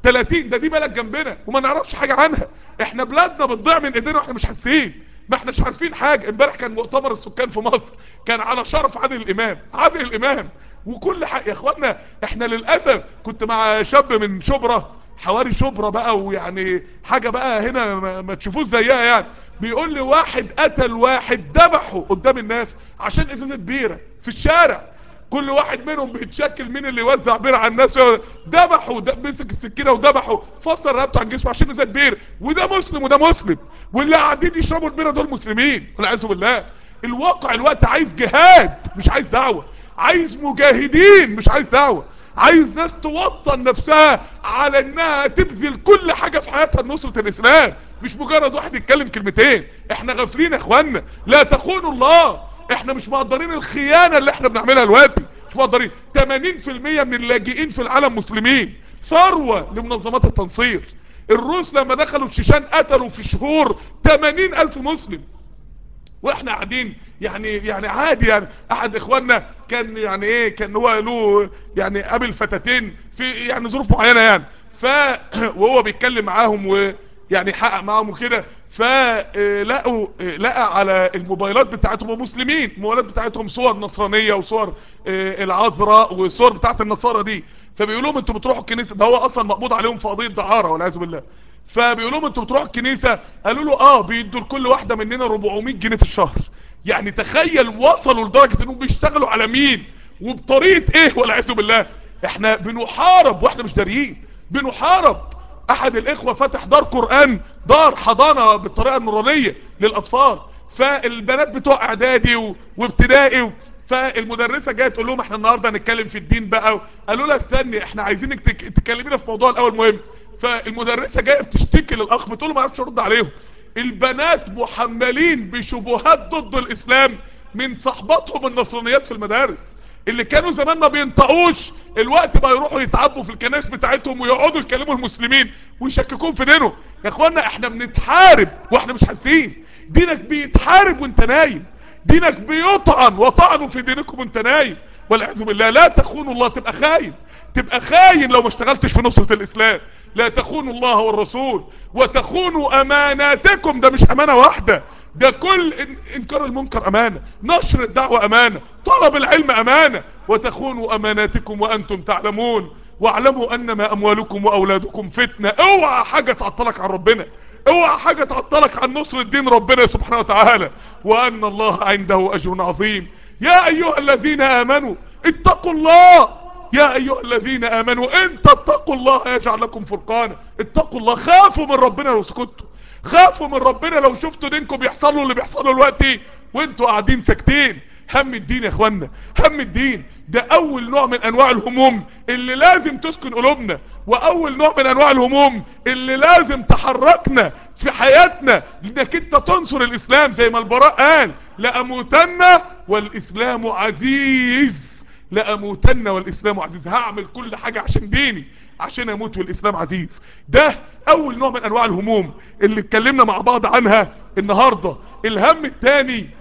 30 دي بلد جنبنا وما نعرفش حاجة عنها. احنا بلادنا بتضيع من ايدينا واحنا مش حاسين، ما احناش عارفين حاجة. امبارح كان مؤتمر السكان في مصر، كان على شرف عادل الامام، عادل الامام وكل حاجة يا اخوانا. احنا للأسف كنت مع شاب من شبرا، حواري شبرا بقى، ويعني حاجة بقى هنا ما تشوفوش زيها يعني. بيقول لي واحد قتل واحد ذبحه قدام الناس عشان ازازة بيرة في الشارع. كل واحد منهم بيتشكل مين اللي يوزع بيرة على الناس، ذبحه مسك السكينة وذبحه، فصل رقبته عن جسمه عشان ازازة بيرة. وده مسلم وده مسلم، واللي قاعدين يشربوا البيرة دول مسلمين والعياذ بالله. الواقع الوقت عايز جهاد مش عايز دعوة، عايز مجاهدين مش عايز دعوة، عايز ناس توطن نفسها على انها تبذل كل حاجة في حياتها لنصرة الاسلام، مش مجرد واحد يتكلم كلمتين. احنا غافلين يا اخوانا، لا تخونوا الله. احنا مش مقدرين الخيانة اللي احنا بنعملها دلوقتي، مش مقدرين. 80% من اللاجئين في العالم مسلمين، ثروة لمنظمات التنصير. الروس لما دخلوا الشيشان قتلوا في شهور 80,000 مسلم، واحنا قاعدين يعني عادي. يعني احد اخواننا كان يعني ايه، كان هو له يعني قابل فتاتين في يعني ظروف معينه يعني، وهو بيتكلم معاهم ويعني حقق معاهم وكده، فلقوا لقى على الموبايلات بتاعتهم ومسلمين الموبايلات بتاعتهم صور نصرانيه وصور العذراء وصور بتاعت النصارى دي. فبيقول لهم انتوا بتروحوا الكنيسه، ده هو اصلا مقبوض عليهم في قضيه دعاره والعياذ بالله. فبيقول لهم انتوا بتروحوا الكنيسه؟ قالوا له اه، بيدوا لكل واحده مننا 400 جنيه في الشهر. يعني تخيل وصلوا لدرجه انهم بيشتغلوا على مين وبطريقه ايه والعياذ بالله. احنا بنحارب واحنا مش داريين، بنحارب. احد الاخوه فتح دار قرآن، دار حضانة بالطريقة النورانية للاطفال، فالبنات بتوع اعدادي وابتدائي، فالمدرسة جاية تقول لهم احنا النهاردة هنتكلم في الدين بقى. قالوا لها استني احنا عايزينك تكلمينا في موضوع الاول مهم. فالمدرسة جاية بتشتكي للاخ، بتقول له ما عرفتش ارد عليهم. البنات محملين بشبهات ضد الاسلام من صحباتهم النصرانيات في المدارس، اللي كانوا زمان ما بينطقوش الوقت بقى يروحوا يتعبوا في الكنائس بتاعتهم ويقعدوا يكلموا المسلمين ويشككون في دينهم. يا اخوانا احنا بنتحارب واحنا مش حاسين. دينك بيتحارب وانت نايم، دينك بيطعن وطعنوا في دينكم وانت نايم والعياذ بالله. لا تخونوا الله، تبقى خاين، تبقى خاين لو ما اشتغلتش في نصرة الاسلام. لا تخونوا الله والرسول وتخونوا اماناتكم. ده مش امانة واحدة، ده كل انكار المنكر امانة، نشر الدعوة امانة، طلب العلم امانة. وتخونوا اماناتكم وانتم تعلمون واعلموا انما اموالكم واولادكم فتنة. اوعى حاجة تعطلك عن ربنا، اوعى حاجة تعطلك عن نصر الدين ربنا سبحانه وتعالى، وان الله عنده اجر عظيم. يا ايها الذين امنوا اتقوا الله، يا ايها الذين امنوا ان تتقوا الله يجعل لكم فرقانا. اتقوا الله، خافوا من ربنا لو سكتوا، خافوا من ربنا لو شفتوا دينكم بيحصل له اللي بيحصل له دلوقتي وانتوا قاعدين ساكتين. هم الدين يا اخوانا، هم الدين ده اول نوع من انواع الهموم اللي لازم تسكن قلوبنا، واول نوع من انواع الهموم اللي لازم تحركنا في حياتنا، انك انت تنصر الاسلام زي ما البراء قال لأموتن والاسلام عزيز. لأموتن والاسلام عزيز، هعمل كل حاجة عشان ديني، عشان اموت والاسلام عزيز. ده اول نوع من انواع الهموم اللي اتكلمنا مع بعض عنها النهاردة. الهم التاني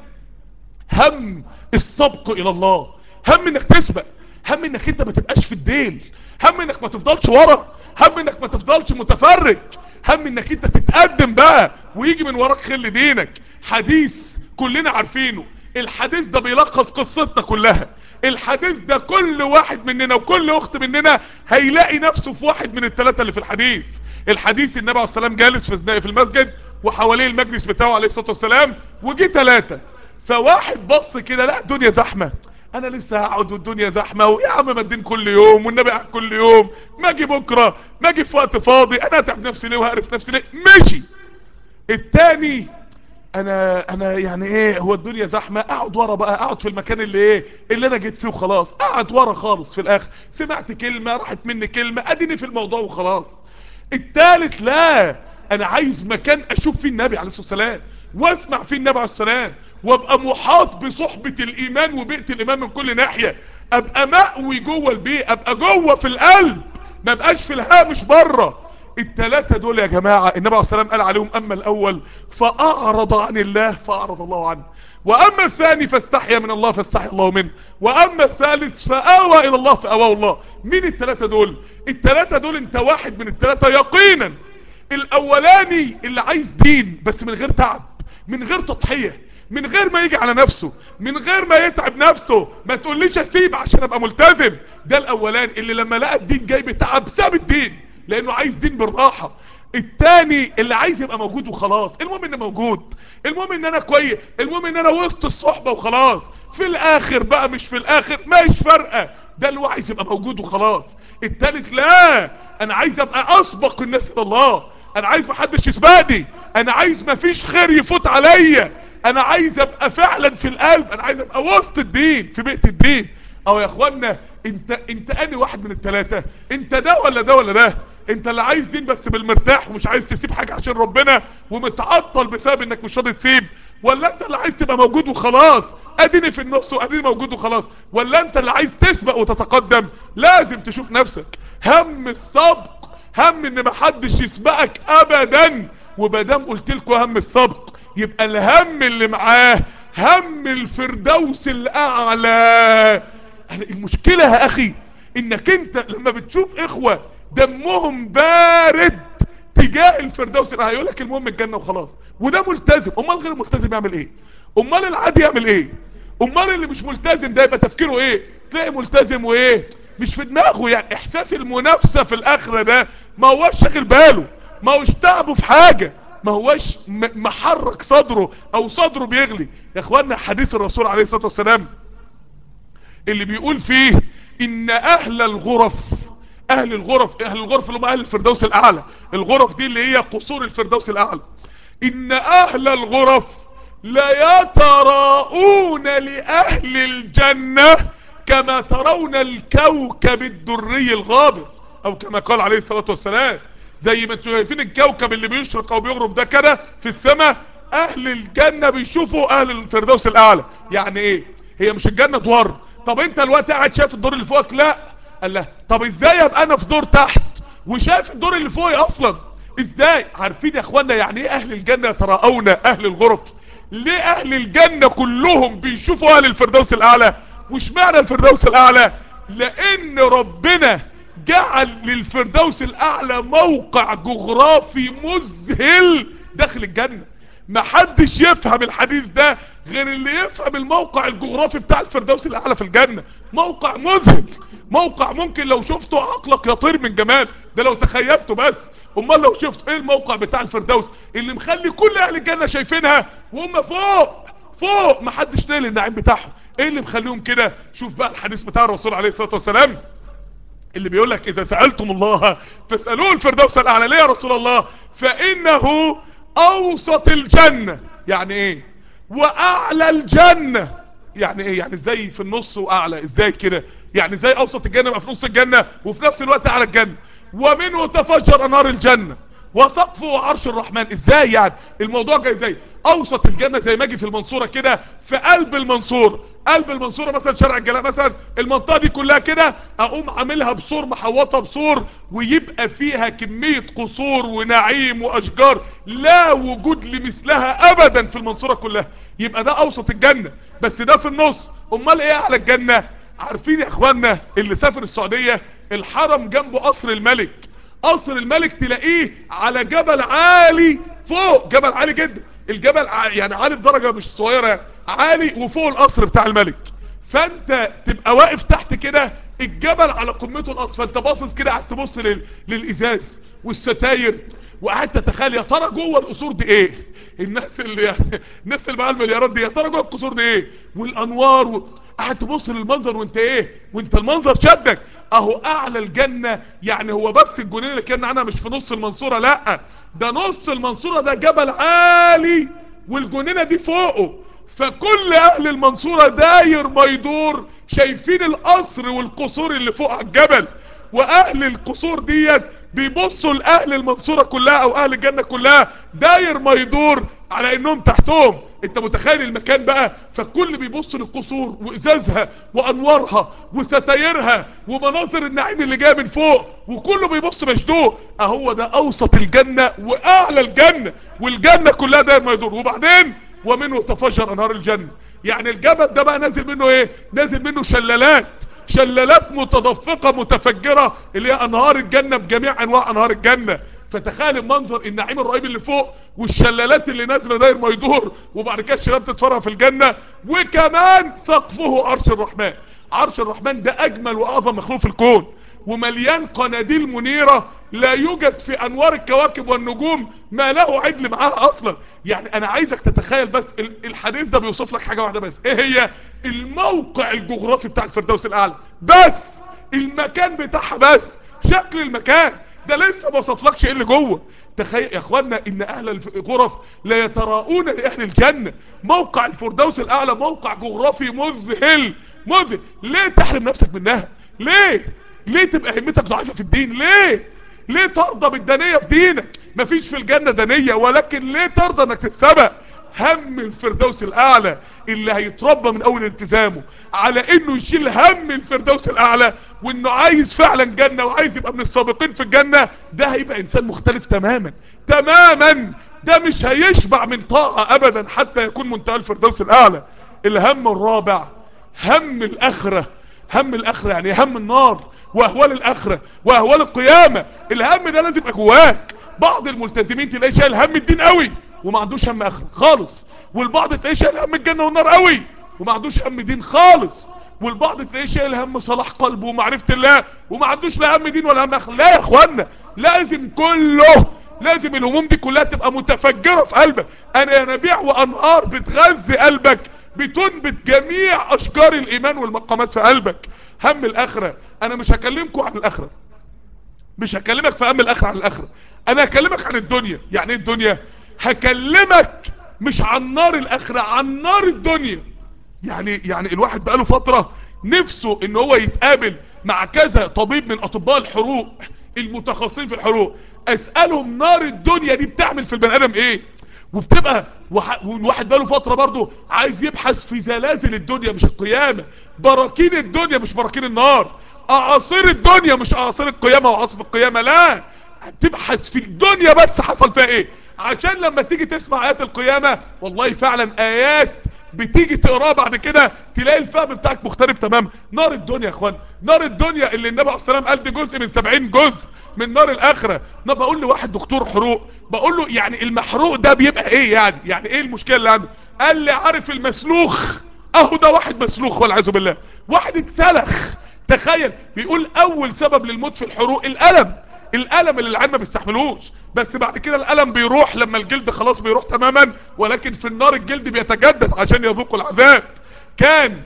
هم السبق الى الله، هم انك تسبق، هم انك انت ما تبقاش في الديل، هم انك ما تفضلش ورا، هم انك ما تفضلش متفرج، هم انك انت تتقدم بقى ويجي من وراك خل دينك. حديث كلنا عارفينه، الحديث ده بيلخص قصتنا كلها. الحديث ده كل واحد مننا وكل اخت مننا هيلاقي نفسه في واحد من الثلاثة اللي في الحديث. الحديث النبي عليه الصلاة والسلام جالس في المسجد وحواليه المجلس بتاعه عليه الصلاة والسلام، وجي ثلاثة. فواحد بص كده لا الدنيا زحمة، انا لسه هقعد والدنيا زحمة، ويا عم ما الدين كل يوم والنبي قاعد كل يوم، ما اجي بكرة، ما اجي في وقت فاضي، انا اتعب نفسي ليه وهقرف نفسي ليه؟ مشي. التاني انا يعني ايه، هو الدنيا زحمه، اقعد ورا بقى، اقعد في المكان اللي ايه اللي انا جيت فيه وخلاص، اقعد ورا خالص، في الاخر سمعت كلمه راحت مني كلمه اديني في الموضوع وخلاص. التالت لا، انا عايز مكان اشوف فيه النبي عليه الصلاه والسلام واسمع فيه النبي عليه السلام، وابقى محاط بصحبه الايمان وبيئه الايمان من كل ناحيه، ابقى مأوي جوه البيئه، ابقى جوه في القلب، ما بقاش في الهامش بره. التلاتة دول يا جماعة النبي عليه الصلاة والسلام قال عليهم: اما الاول فاعرض عن الله فاعرض الله عنه، واما الثاني فاستحيا من الله فاستحيا الله منه، واما الثالث فاوى الى الله فاواه الله. مين التلاتة دول؟ التلاتة دول انت واحد من التلاتة يقينا. الاولاني اللي عايز دين بس من غير تعب، من غير تضحية، من غير ما يجي على نفسه، من غير ما يتعب نفسه، ما تقوليش اسيب عشان ابقى ملتزم. ده الاولاني اللي لما لقى الدين جاي بتعب ساب الدين لانه عايز دين بالراحة. التاني اللي عايز يبقى موجود وخلاص، المهم اني موجود، المهم ان انا كويس، المهم ان انا وسط الصحبة وخلاص، في الاخر بقى مش في الاخر مش فارقة، ده اللي هو عايز يبقى موجود وخلاص. التالت لا، انا عايز ابقى اسبق الناس الى الله، انا عايز محدش يسبقني، انا عايز مفيش خير يفوت عليا، انا عايز ابقى فعلا في القلب، انا عايز ابقى وسط الدين في بيئة الدين. او يا اخوانا انت اني واحد من التلاتة، انت ده ولا ده ولا ده؟ انت اللي عايز دين بس بالمرتاح ومش عايز تسيب حاجة عشان ربنا ومتعطل بسبب انك مش راضي تسيب، ولا انت اللي عايز تبقى موجود وخلاص اديني في النص واديني موجود وخلاص، ولا انت اللي عايز تسبق وتتقدم؟ لازم تشوف نفسك. هم السبق، هم ان محدش يسبقك ابدا. ومادام قلت لكم هم السبق يبقى الهم اللي معاه هم الفردوس الاعلى. المشكلة يا اخي انك انت لما بتشوف اخوة دمهم بارد تجاه الفردوس الاعلى يقول لك المهم الجنة وخلاص، وده ملتزم. امال غير الملتزم يعمل ايه؟ امال العادي يعمل ايه؟ امال اللي مش ملتزم ده يبقى تفكيره ايه؟ تلاقي ملتزم وايه مش في دماغه، يعني احساس المنافسة في الاخرة ده ما هوش شاغل باله، ما هوش تعبه في حاجة، ما هوش محرك صدره او صدره بيغلي. يا اخوانا حديث الرسول عليه الصلاة والسلام اللي بيقول فيه ان اهل الغرف، اهل الغرف اللي هم اهل الفردوس الاعلى، الغرف دي اللي هي قصور الفردوس الاعلى، ان اهل الغرف لا يتراءون لاهل الجنة كما ترون الكوكب الدري الغابر، او كما قال عليه الصلاة والسلام. زي ما انتوا شايفين الكوكب اللي بيشرق او بيغرب ده كده في السماء، اهل الجنة بيشوفوا اهل الفردوس الاعلى. يعني ايه؟ هي مش الجنة دوار؟ طب انت الوقت قاعد شايف الدور اللي فوقك؟ لا. قال لا، طب ازاي ابقى انا في دور تحت وشايف الدور اللي فوقي اصلا؟ ازاي؟ عارفين يا اخوانا يعني ايه اهل الجنة يتراءون اهل الغرف؟ ليه اهل الجنة كلهم بيشوفوا اهل الفردوس الاعلى؟ وش معنى الفردوس الاعلى؟ لان ربنا جعل للفردوس الاعلى موقع جغرافي مذهل داخل الجنة. محدش يفهم الحديث ده غير اللي يفهم الموقع الجغرافي بتاع الفردوس الاعلى في الجنة. موقع مذهل، موقع ممكن لو شفته عقلك يطير من جمال، ده لو تخيلته بس. امال لو شفت ايه الموقع بتاع الفردوس اللي مخلي كل اهل الجنة شايفينها وهم فوق فوق محدش نايل النعيم بتاعهم؟ ايه اللي مخليهم كده؟ شوف بقى الحديث بتاع الرسول عليه الصلاة والسلام اللي بيقول لك اذا سألتم الله فاسألوه الفردوس الاعلى. ليه يا رسول الله؟ فانه اوسط الجنة يعني ايه، واعلى الجنة يعني ايه، يعني ازاي في النص واعلى، ازاي كده يعني، ازاي اوسط الجنة يبقى في نص الجنة وفي نفس الوقت اعلى الجنة، ومنه تفجر انهار الجنة وسقفه عرش الرحمن، ازاي يعني الموضوع جاي ازاي؟ اوسط الجنة زي ما اجي في المنصورة كده في قلب المنصورة، قلب المنصورة مثلا شارع الجلاء مثلا، المنطقة دي كلها كده اقوم عاملها بسور، محوطها بسور، ويبقى فيها كمية قصور ونعيم واشجار لا وجود لمثلها ابدا في المنصورة كلها، يبقى ده اوسط الجنة، بس ده في النص. امال ايه اعلى الجنة؟ عارفين يا اخوانا اللي سافر السعودية، الحرم جنبه قصر الملك، قصر الملك تلاقيه على جبل عالي فوق، جبل عالي جدا، الجبل يعني عالي بدرجة مش صغيرة، عالي وفوق القصر بتاع الملك، فانت تبقى واقف تحت كده الجبل على قمته القصر، فانت باصص كده قاعد تبص للازاز والستاير، وقعدت تتخيل يا ترى جوه القصور دي ايه، الناس اللي يعني الناس اللي معاها المليارات دي يا ترى جوه القصور دي ايه، والانوار قاعد تبص للمنظر وانت ايه، وانت المنظر شدك. اهو اعلى الجنة يعني هو بس الجنين اللي كان عنها مش في نص المنصورة، لا ده نص المنصورة ده جبل عالي والجنينة دي فوقه، فكل اهل المنصورة داير ما يدور شايفين القصر والقصور اللي فوق على الجبل، واهل القصور ديت بيبصوا لاهل المنصورة كلها او اهل الجنة كلها داير ما يدور على انهم تحتهم، انت متخيل المكان بقى، فالكل بيبص للقصور وازازها وانوارها وستايرها ومناظر النعيم اللي جايه من فوق، وكله بيبص مشدود، اهو ده اوسط الجنة واعلى الجنة، والجنة كلها داير ما يدور. وبعدين ومنه تفجر انهار الجنة، يعني الجبل ده بقى نازل منه ايه، نازل منه شلالات، شلالات متدفقة متفجرة اللي هي انهار الجنة بجميع انواع انهار الجنة، فتخيل المنظر النعيم الرهيب اللي فوق والشلالات اللي نازله داير ما يدور، وبعد كده الشلالات تتفرع في الجنة، وكمان سقفه عرش الرحمن، عرش الرحمن ده اجمل واعظم مخلوق في الكون، ومليان قناديل منيرة لا يوجد في انوار الكواكب والنجوم ما له عدل معاها اصلا. يعني انا عايزك تتخيل بس الحديث ده بيوصف لك حاجة واحدة بس، ايه هي؟ الموقع الجغرافي بتاع الفردوس الاعلى، بس المكان بتاعها، بس شكل المكان ده لسه ما وصفلكش ايه اللي جوه. تخيل يا اخوانا ان اهل الغرف لا يتراءون لاهل الجنة، موقع الفردوس الاعلى موقع جغرافي مذهل، مذهل، ليه تحرم نفسك منها؟ ليه؟ ليه تبقى همتك ضعيفة في الدين؟ ليه ترضى بالدنية في دينك؟ مفيش في الجنة دنية، ولكن ليه ترضى انك تتسبق؟ هم الفردوس الاعلى اللي هيتربى من اول التزامه على انه يشيل هم الفردوس الاعلى، وانه عايز فعلا جنة وعايز يبقى من السابقين في الجنة، ده هيبقى انسان مختلف تماما تماما، ده مش هيشبع من طاعة ابدا حتى يكون منتهى الفردوس الاعلى. الهم الرابع هم الاخرة، هم الاخرة يعني هم النار واهوال الاخرة واهوال القيامة، الهم ده لازم يبقى جواك. بعض الملتزمين تلاقيه شايل هم الدين قوي وما عندوش هم اخرة خالص، والبعض تلاقيه شايل هم الجنة والنار قوي وما عندوش هم دين خالص، والبعض تلاقيه شايل هم صلاح قلبه ومعرفة الله وما عندوش لا هم دين ولا هم اخرة. لا يا اخوانا، لازم كله، لازم الهموم دي كلها تبقى متفجرة في قلبك، انا ينابيع وانهار بتغذي قلبك بتنبت جميع اشجار الايمان والمقامات في قلبك. هم الاخرة، انا مش هكلمكم عن الاخرة، مش هكلمك في هم الاخرة عن الاخرة، انا هكلمك عن الدنيا. يعني ايه الدنيا؟ هكلمك مش عن نار الاخرة، عن نار الدنيا. يعني الواحد بقاله فترة نفسه ان هو يتقابل مع كذا طبيب من اطباء الحروق المتخصصين في الحروق، اسألهم نار الدنيا دي بتعمل في البني ادم ايه، وبتبقى والواحد بقاله فترة برضو عايز يبحث في زلازل الدنيا مش القيامة، براكين الدنيا مش براكين النار، اعاصير الدنيا مش اعاصير القيامة وعاصف القيامة، لا تبحث في الدنيا بس حصل فيها ايه، عشان لما تيجي تسمع ايات القيامة والله فعلا ايات بتيجي تقراها بعد كده تلاقي الفهم بتاعك مختلف تماما. نار الدنيا يا اخوان، نار الدنيا اللي النبي عليه الصلاه والسلام قال دي جزء من 70 جزء من نار الاخره. انا بقول لواحد دكتور حروق، بقول له يعني المحروق ده بيبقى ايه، يعني ايه المشكله اللي عنده؟ قال لي عارف المسلوخ، اهو ده واحد مسلوخ والعياذ بالله، واحد اتسلخ. تخيل، بيقول اول سبب للموت في الحروق الالم، الالم اللي العين ما بيستحملوش، بس بعد كده الالم بيروح لما الجلد خلاص بيروح تماما، ولكن في النار الجلد بيتجدد عشان يذوقوا العذاب. كان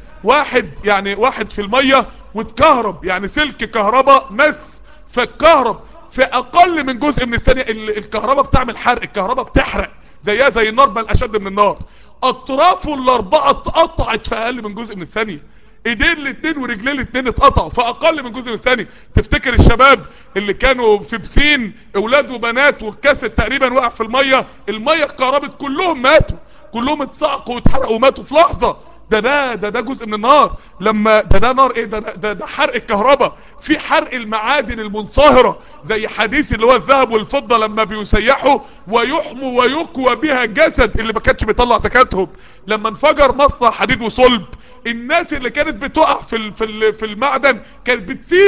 واحد في المية واتكهرب، يعني سلك كهرباء مس فالكهرب في اقل من جزء من الثانية، الكهرباء بتعمل حرق، الكهرباء بتحرق، زيها زي النار بل اشد من النار. اطرافه الاربعه اتقطعت في اقل من جزء من الثانيه. ايدين الاتنين ورجلين الاتنين اتقطعوا في اقل من جزء من الثانيه. تفتكر الشباب اللي كانوا في بسين اولاد وبنات والكاسيت تقريبا وقع في الميه، الميه اتكهربت كلهم ماتوا، كلهم اتصعقوا واتحرقوا وماتوا في لحظه. ده جزء من النار. لما ده نار ايه؟ ده حرق الكهرباء. في حرق المعادن المنصهره زي حديث اللي هو الذهب والفضه لما بيسيحوا ويحموا ويكوى بها جسد اللي ما كانش بيطلع زكاتهم. لما انفجر مصنع حديد وصلب، الناس اللي كانت بتقع في المعدن كانت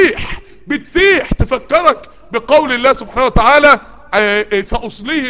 بتسيح تفكرك بقول الله سبحانه وتعالى سأصليه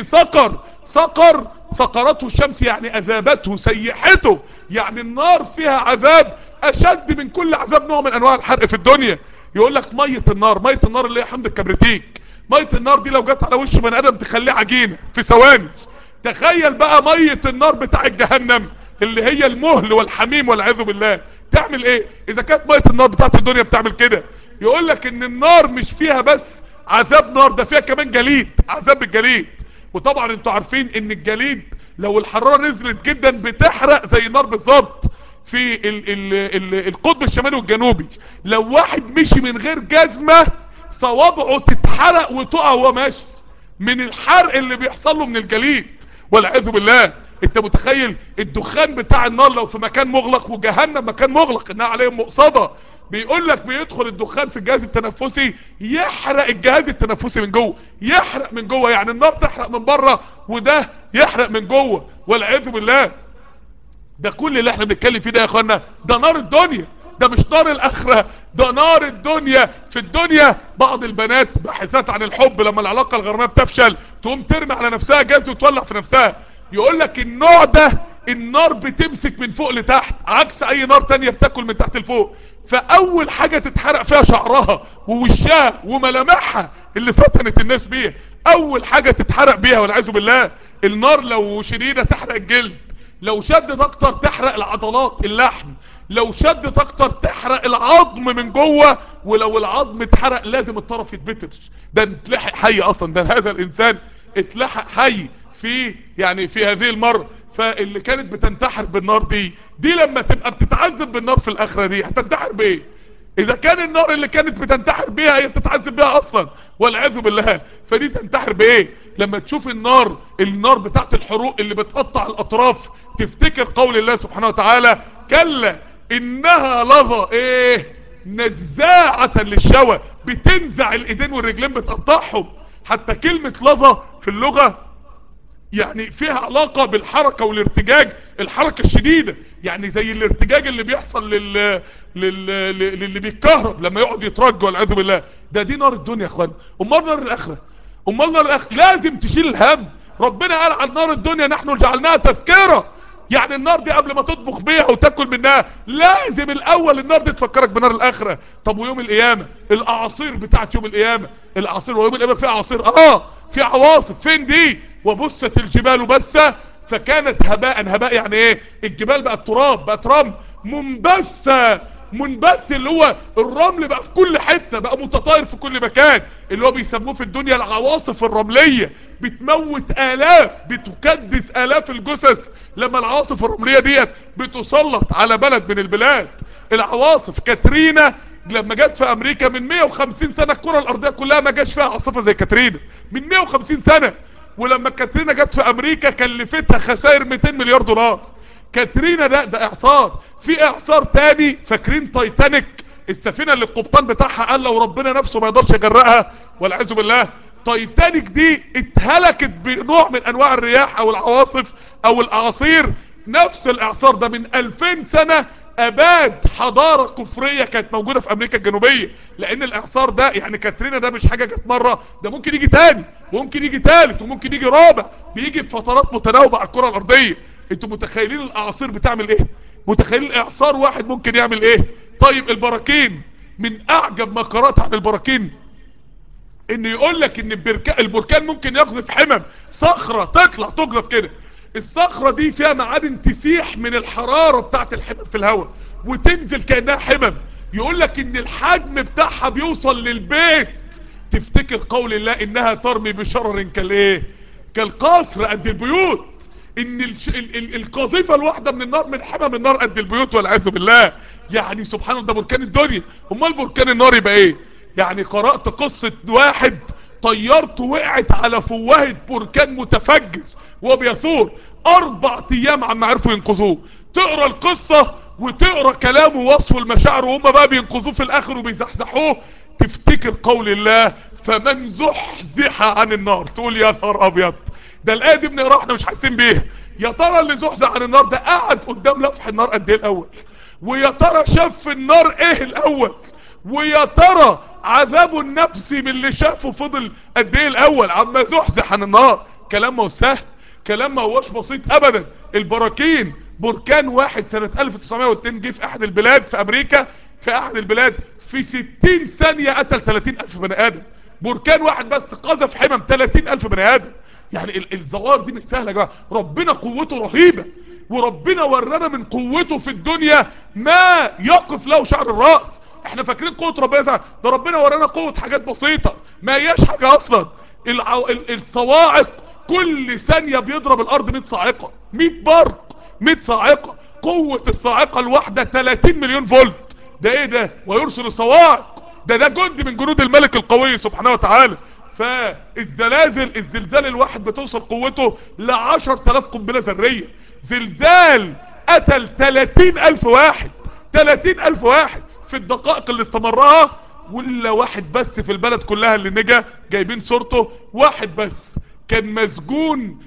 سقر سقرته الشمس، يعني اذابته سيحته. يعني النار فيها عذاب اشد من كل عذاب نوع من انواع الحرق في الدنيا. يقول لك ميه النار اللي هي حمض الكبريتيك، ميه النار دي لو جت على وش بني ادم تخليه عجينه في ثواني. تخيل بقى ميه النار بتاع جهنم اللي هي المهل والحميم والعياذ بالله تعمل ايه؟ اذا كانت ميه النار بتاعت الدنيا بتعمل كده، يقول لك ان النار مش فيها بس عذاب نار، ده فيها كمان جليد، عذاب الجليد. وطبعا انتوا عارفين ان الجليد لو الحراره نزلت جدا بتحرق زي النار بالظبط. في القطب الشمالي والجنوبي لو واحد مشي من غير جزمه صوابعه تتحرق وتقع وهو ماشي من الحرق اللي بيحصل له من الجليد والعياذ بالله. انت متخيل الدخان بتاع النار لو في مكان مغلق، وجهنم مكان مغلق انها عليهم مقصده، بيقول لك بيدخل الدخان في الجهاز التنفسي يحرق الجهاز التنفسي من جوه، يحرق من جوه. يعني النار تحرق من بره وده يحرق من جوه والعياذ بالله. ده كل اللي احنا بنتكلم فيه ده يا اخوانا ده نار الدنيا، ده مش نار الاخره، ده نار الدنيا. في الدنيا بعض البنات باحثات عن الحب لما العلاقه الغراميه بتفشل تقوم ترمي على نفسها جاز وتولع في نفسها. يقول لك النوع ده النار بتمسك من فوق لتحت عكس اي نار تانية بتاكل من تحت لفوق. فاول حاجه تتحرق فيها شعرها ووشها وملامحها اللي فتنت الناس بيها، اول حاجه تتحرق بيها والعياذ بالله. النار لو شديده تحرق الجلد، لو شدت اكتر تحرق العضلات اللحم، لو شدت اكتر تحرق العظم من جوه، ولو العظم اتحرق لازم الطرف يتبتر. ده اتلحق حي اصلا، ده هذا الانسان اتلحق حي في يعني في هذه المرة. فاللي كانت بتنتحر بالنار دي لما تبقى بتتعذب بالنار في الاخرة دي هتنتحر بايه؟ اذا كان النار اللي كانت بتنتحر بيها هي بتتعذب بيها اصلا والعياذ بالله، فدي تنتحر بايه؟ لما تشوف النار بتاعت الحروق اللي بتقطع الاطراف تفتكر قول الله سبحانه وتعالى كلا انها لظى ايه نزاعة للشوى، بتنزع الايدين والرجلين بتقطعهم. حتى كلمة لظى في اللغة يعني فيها علاقة بالحركة والارتجاج، الحركة الشديدة، يعني زي الارتجاج اللي بيحصل للي بيتكهرب لما يقعد يترج والعياذ بالله. دي نار الدنيا يا اخوان. امال نار الاخرة؟ امال نار الاخرة لازم تشيل الهم. ربنا قال عن نار الدنيا نحن جعلناها تذكرة، يعني النار دي قبل ما تطبخ بيها وتاكل منها لازم الاول النار دي تفكرك بنار الاخرة. طب ويوم القيامة الاعاصير بتاعت يوم القيامة، الاعاصير ويوم القيامة في اعاصير في عواصف، فين دي؟ وبست الجبال بسة فكانت هباء يعني ايه؟ الجبال بقت تراب، بقت رمل منبث اللي هو الرمل بقى في كل حتة، بقى متطاير في كل مكان، اللي هو بيسموه في الدنيا العواصف الرملية. بتموت الاف، بتكدس الاف الجثث لما العواصف الرملية ديت بتسلط على بلد من البلاد. العواصف كاترينا لما جت في امريكا من 150 سنة الكرة الارضية كلها ما جاش فيها عاصفة زي كاترينا من 150 سنة. ولما كاترينا جت في امريكا كلفتها خسائر 200 مليار دولار. كاترينا ده اعصار. في اعصار تاني فاكرين تايتانيك، السفينة اللي القبطان بتاعها قال لو ربنا نفسه ما يقدرش يغرقها والعياذ بالله. تايتانيك دي اتهلكت بنوع من انواع الرياح او العواصف او الاعاصير. نفس الاعصار ده من 2000 سنة اباد حضارة كفرية كانت موجودة في امريكا الجنوبية. لان الاعصار ده يعني كاترينا ده مش حاجة جت مرة، ده ممكن يجي تاني وممكن يجي تالت وممكن يجي رابع، بيجي في فترات متناوبة على الكرة الارضية. انتوا متخيلين الاعاصير بتعمل ايه؟ متخيلين اعصار واحد ممكن يعمل ايه؟ طيب البراكين، من اعجب ما قرأت عن البراكين ان يقول لك ان البركان ممكن يقذف حمم، صخرة تطلع تقذف كده، الصخرة دي فيها معادن تسيح من الحرارة بتاعت الحمم في الهواء وتنزل كأنها حمم. يقول لك ان الحجم بتاعها بيوصل للبيت. تفتكر قول الله انها ترمي بشرر كالايه؟ كالقصر قد البيوت. ان القذيفه الواحده من النار من حمم النار قد البيوت والعياذ بالله. يعني سبحان الله، ده بركان الدنيا، امال بركان النار يبقى ايه؟ يعني قرأت قصة واحد طيارته وقعت على فوهة بركان متفجر وهو بيثور 4 ايام عما عرفوا ينقذوه. تقرا القصة وتقرا كلامه ووصفه المشاعر وهم بقى بينقذوه في الاخر وبيزحزحوه، تفتكر قول الله فمن زحزح عن النار، تقول يا نهار ابيض، ده الايه دي بنقراها احنا مش حاسين بيها. يا ترى اللي زحزح عن النار ده قعد قدام لفح النار قد ايه الاول؟ ويا ترى شاف في النار ايه الاول؟ ويا ترى عذابه النفسي من اللي شافه فضل قد ايه الاول عما زحزح عن النار؟ كلام ما هو سهل، كلام ما هوش بسيط ابدا. البراكين، بركان واحد سنة 1902 جه في احد البلاد في امريكا، في احد البلاد في 60 ثانية قتل 30,000 بني ادم. بركان واحد بس قذف حمم 30,000 بني ادم. يعني الظواهر دي مش سهلة يا جماعة، ربنا قوته رهيبة، وربنا ورانا من قوته في الدنيا ما يقف له شعر الرأس. احنا فاكرين قوة ربنا ده ربنا ورانا قوة حاجات بسيطة ما هياش حاجة اصلا. الصواعق كل ثانية بيضرب الارض 100 صاعقة، 100 برق، 100 صاعقة. قوة الصاعقة الواحدة 30 مليون فولت. ده ايه ده؟ ويرسل الصواعق، ده جندي من جنود الملك القوي سبحانه وتعالى. فالزلازل، الزلزال الواحد بتوصل قوته ل10,000 قنبلة ذرية. زلزال قتل 30,000 واحد، 30,000 واحد في الدقائق اللي استمرها. ولا واحد بس في البلد كلها اللي نجا، جايبين صورته، واحد بس كان مسجون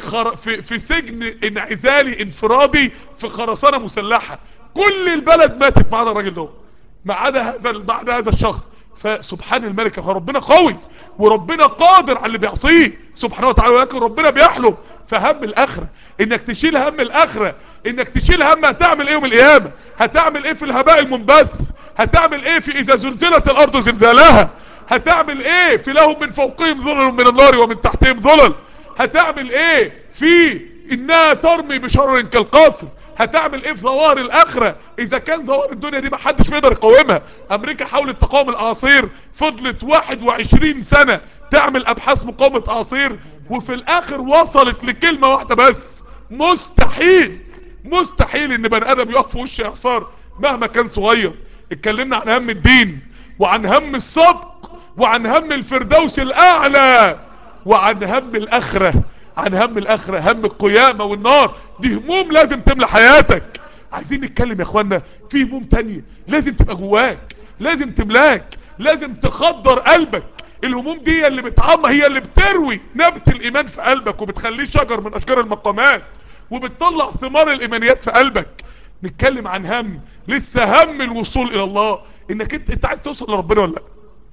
في سجن انعزالي انفرادي في خرسانة مسلحة. كل البلد ماتت ما عدا الراجل ده، ما عدا هذا الشخص. فسبحان الملك، ربنا قوي وربنا قادر على اللي بيعصيه سبحانه وتعالى، ولكن ربنا بيحلم. فهم الاخره، انك تشيل هم الاخره، انك تشيل هم هتعمل ايه يوم القيامه، هتعمل ايه في الهباء المنبث، هتعمل ايه في اذا زلزلت الارض زلزالها، هتعمل ايه في لهم من فوقهم ظلل من النار ومن تحتهم ظلل، هتعمل ايه في انها ترمي بشر كالقصر، هتعمل ايه في ظواهر الاخره اذا كان ظواهر الدنيا دي محدش بيقدر يقاومها. امريكا حاولت تقاوم الاعاصير، فضلت 21 سنه تعمل ابحاث مقاومه اعاصير، وفي الاخر وصلت لكلمه واحده بس: مستحيل، مستحيل ان بني ادم يقف في وش اعصار مهما كان صغير. اتكلمنا عن هم الدين، وعن هم السبق، وعن هم الفردوس الاعلى، وعن هم الاخره، عن هم الاخره، هم القيامه والنار. دي هموم لازم تملى حياتك. عايزين نتكلم يا اخوانا في هموم تانية لازم تبقى جواك، لازم تملاك، لازم تخدر قلبك. الهموم دي اللي بتعمى، هي اللي بتروي نبت الايمان في قلبك وبتخليه شجر من اشجار المقامات، وبتطلع ثمار الايمانيات في قلبك. نتكلم عن هم، لسه هم الوصول الى الله. انك انت عايز توصل لربنا ولا لا؟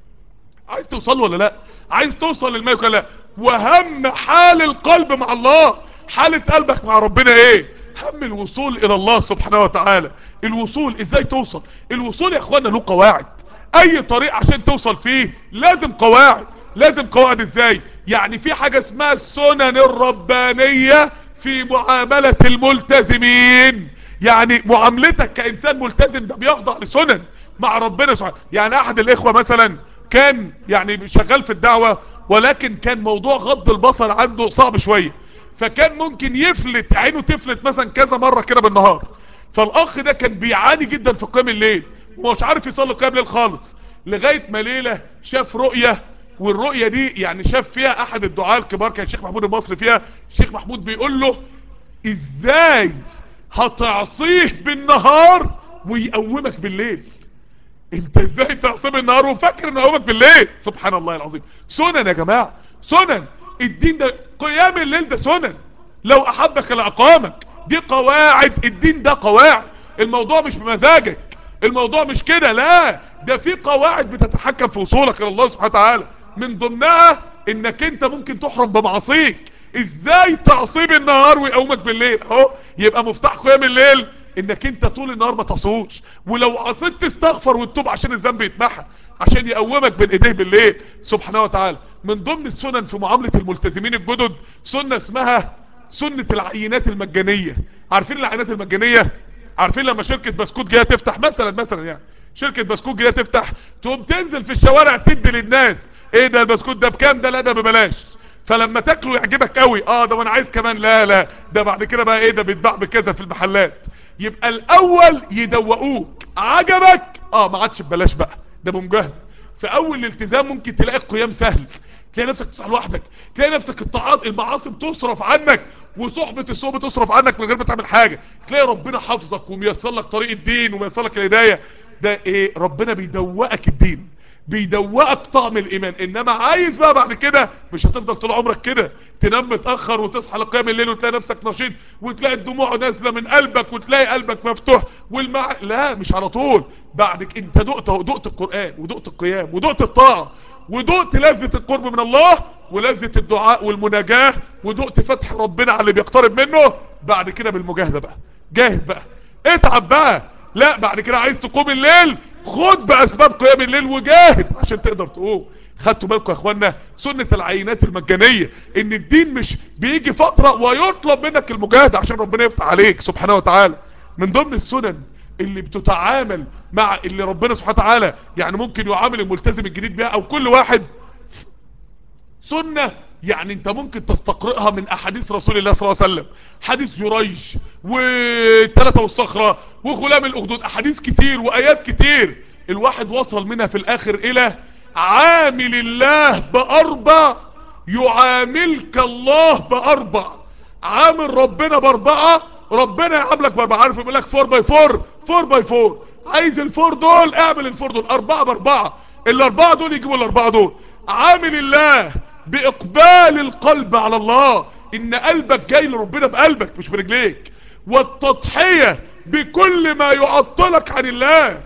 عايز توصل ولا لا؟ عايز توصل للملك ولا لا؟ وهم حال القلب مع الله، حالة قلبك مع ربنا ايه؟ هم الوصول الى الله سبحانه وتعالى. الوصول ازاي توصل؟ الوصول يا اخوانا له قواعد. اي طريق عشان توصل فيه لازم قواعد. لازم قواعد ازاي؟ يعني في حاجة اسمها السنن الربانية في معاملة الملتزمين. يعني معاملتك كإنسان ملتزم ده بيخضع لسنن مع ربنا سبحانه. يعني احد الاخوة مثلا كان يعني شغال في الدعوة، ولكن كان موضوع غض البصر عنده صعب شوية، فكان ممكن يفلت عينه، تفلت مثلا كذا مرة كده بالنهار. فالاخ ده كان بيعاني جدا في قيام الليل ومش عارف يصلي قيام الليل خالص، لغاية ما ليلة شاف رؤية. والرؤية دي يعني شاف فيها احد الدعاة الكبار، كان الشيخ محمود المصري فيها. الشيخ محمود بيقول له: ازاي هتعصيه بالنهار ويقومك بالليل؟ انت ازاي تعصب النهار وفاكر ان يقومك بالليل؟ سبحان الله العظيم. سنن يا جماعة، سنن. الدين ده قيام الليل ده سنن، لو احبك لاقامك. دي قواعد الدين، ده قواعد. الموضوع مش بمزاجك، الموضوع مش كده، لا، ده في قواعد بتتحكم في وصولك الى الله سبحانه وتعالى. من ضمنها انك انت ممكن تحرم بمعاصيك. ازاي تعصيب النهار ويقومك بالليل؟ اهو يبقى مفتاح قيام الليل انك انت طول النهار ما تعصوش، ولو عصيت تستغفر وتتوب عشان الذنب يتمحى، عشان يقومك بين ايديه بالليل سبحانه وتعالى. من ضمن السنن في معاملة الملتزمين الجدد سنة اسمها سنة العينات المجانية. عارفين العينات المجانية؟ عارفين لما شركة بسكوت جايه تفتح مثلا يعني شركة بسكوت جايه تفتح، تقوم تنزل في الشوارع تدي للناس: ايه ده البسكوت ده بكام؟ ده لا ده ببلاش. فلما تاكله يعجبك قوي، ده انا عايز كمان، لا لا، ده بعد كده بقى ايه، ده بيتباع بكذا في المحلات. يبقى الاول يدوقوك، عجبك ما عادش ببلاش بقى، ده بمجاهده. في اول الالتزام ممكن تلاقي القيام سهل، تلاقي نفسك تصحى لوحدك، تلاقي نفسك المعاصي بتصرف عنك، وصحبة السوء بتصرف عنك من غير ما تعمل حاجة، تلاقي ربنا حافظك وميسر لك طريق الدين وميسر لك الهداية. ده ايه؟ ربنا بيدوقك الدين، بيدوقك طعم الايمان. انما عايز بقى بعد كده، مش هتفضل طول عمرك كده، تنام متاخر وتصحى لقيام الليل وتلاقي نفسك نشيط، وتلاقي الدموع نازله من قلبك، وتلاقي قلبك مفتوح لا، مش على طول. بعدك انت دقت القران، ودقت القيام، ودقت الطاعه، ودقت لذة القرب من الله، ولذة الدعاء والمناجاة، ودقت فتح ربنا على اللي بيقترب منه. بعد كده بالمجاهدة بقى، جاهد بقى، اتعب بقى. لا، بعد كده عايز تقوم الليل، خد بأسباب قيام الليل وجاهد عشان تقدر تقوم. خدتوا بالكم يا اخوانا سنة العينات المجانية، ان الدين مش بيجي فترة ويطلب منك المجاهدة عشان ربنا يفتح عليك سبحانه وتعالى. من ضمن السنن اللي بتتعامل مع اللي ربنا سبحانه وتعالى يعني ممكن يعامل الملتزم الجديد بيها او كل واحد، سنة يعني انت ممكن تستقرئها من احاديث رسول الله صلى الله عليه وسلم. حديث جريج، والثلاثة والصخرة، وغلام الاخدود، احاديث كتير وايات كتير. الواحد وصل منها في الاخر الى عامل الله باربع يعاملك الله باربع. عامل ربنا باربعة، ربنا يعاملك باربعة. عارف يقول لك 4 باي 4، 4 باي 4، عايز الفور دول اعمل الفور دول، 4 باربعة، الاربعة دول يجيبوا الاربعة دول. عامل الله باقبال القلب على الله، ان قلبك جاي لربنا بقلبك مش برجليك، والتضحية بكل ما يعطلك عن الله،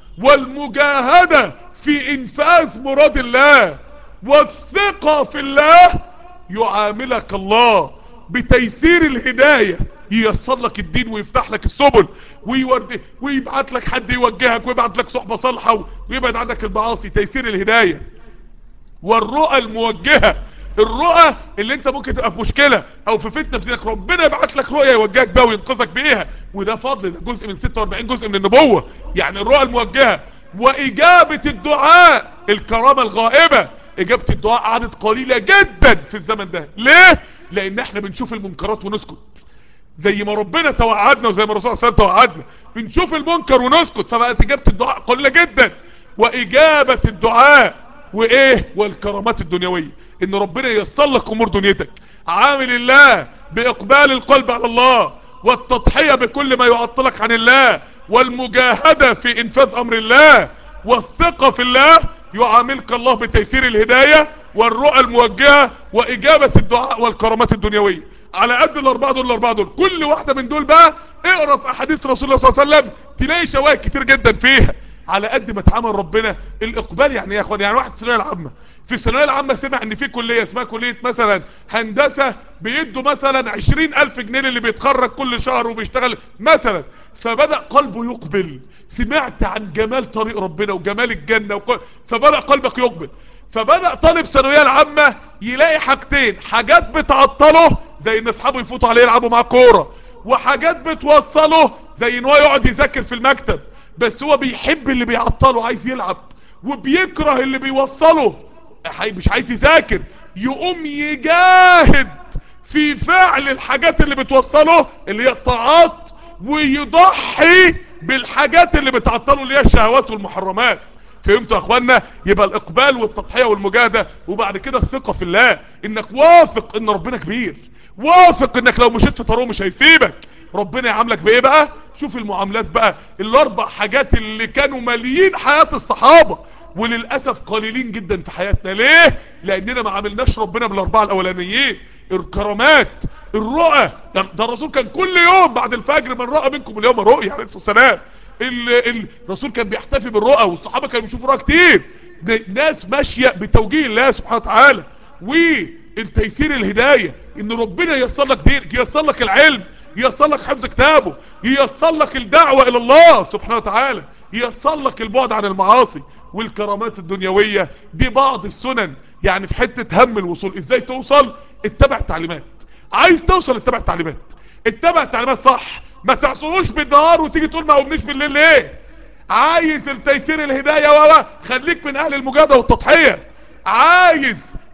والمجاهدة في انفاذ مراد الله، والثقة في الله. يعاملك الله بتيسير الهداية، ييسر لك الدين ويفتح لك السبل، ويبعت لك حد يوجهك، ويبعت لك صحبة صالحة، ويبعد عنك المعاصي، تيسير الهداية. والرؤى الموجهة، الرؤى اللي انت ممكن تبقى في مشكلة او في فتنة في دينك، ربنا يبعت لك رؤية يوجهك بها وينقذك بيها، وده فضل، ده جزء من 46 جزء من النبوة، يعني الرؤى الموجهة. واجابة الدعاء، الكرامة الغائبة، اجابة الدعاء عادت قليلة جدا في الزمن ده. ليه؟ لان احنا بنشوف المنكرات ونسكت، زي ما ربنا توعدنا وزي ما الرسول صلى الله عليه وسلم توعدنا. بنشوف المنكر ونسكت، فبقت اجابة الدعاء قليلة جدا. واجابة الدعاء وايه، والكرامات الدنيوية، ان ربنا ييسر لك امور دنيتك. عامل الله باقبال القلب على الله، والتضحية بكل ما يعطلك عن الله، والمجاهدة في انفاذ امر الله، والثقة في الله. يعاملك الله بتيسير الهداية، والرؤى الموجهة، واجابة الدعاء، والكرامات الدنيوية. على قد الاربعة دول، الاربعة دول كل واحدة من دول بقى اقرا في احاديث رسول الله صلى الله عليه وسلم، تلاقي شواهد كتير جدا فيها. على قد ما اتعامل ربنا. الاقبال يعني ايه يا اخوان؟ يعني واحد في الثانويه العامه، في الثانويه العامه سمع ان في كليه اسمها كليه مثلا هندسه، بيدوا مثلا 20,000 جنيه اللي بيتخرج كل شهر وبيشتغل مثلا، فبدا قلبه يقبل. سمعت عن جمال طريق ربنا وجمال الجنه فبدا قلبك يقبل. فبدا طالب ثانويه العامه يلاقي حاجتين، حاجات بتعطله زي ان اصحابه يفوتوا عليه يلعبوا معاه كوره، وحاجات بتوصله زي ان هو يقعد يذاكر في المكتب. بس هو بيحب اللي بيعطله عايز يلعب، وبيكره اللي بيوصله مش عايز يذاكر. يقوم يجاهد في فعل الحاجات اللي بتوصله اللي هي الطاعات، ويضحي بالحاجات اللي بتعطله اللي هي الشهوات والمحرمات. فهمتوا يا اخوانا؟ يبقى الاقبال والتضحية والمجاهدة، وبعد كده الثقة في الله، انك واثق ان ربنا كبير، واثق انك لو مشيت في طريقه مش هيسيبك. ربنا يعاملك بايه بقى؟ شوف المعاملات بقى، الاربع حاجات اللي كانوا ماليين حياة الصحابة، وللأسف قليلين جدا في حياتنا. ليه؟ لاننا ما عاملناش ربنا بالاربعة الاولانيين. الكرامات، الرؤى، ده الرسول كان كل يوم بعد الفجر، من رأى منكم اليوم رؤيا عليه الصلاة والسلام. الرسول كان بيحتفي بالرؤى، والصحابة كانوا بيشوفوا رؤى كتير. ناس ماشية بتوجيه الله سبحانه وتعالى، والتيسير الهداية، ان ربنا ييسر لك دينك، ييسر لك العلم، ييسر لك حفظ كتابه، ييسر لك الدعوة الى الله سبحانه وتعالى، ييسر لك البعد عن المعاصي. والكرامات الدنيوية دي بعض السنن. يعني في حتة هم الوصول، ازاي توصل؟ اتبع التعليمات. عايز توصل اتبع التعليمات، اتبع التعليمات صح، ما تعصروش بالنهار وتيجي تقول ما قومنيش بالليل ليه. عايز التيسير الهداية خليك من اهل المجاهدة والتضحية. عايز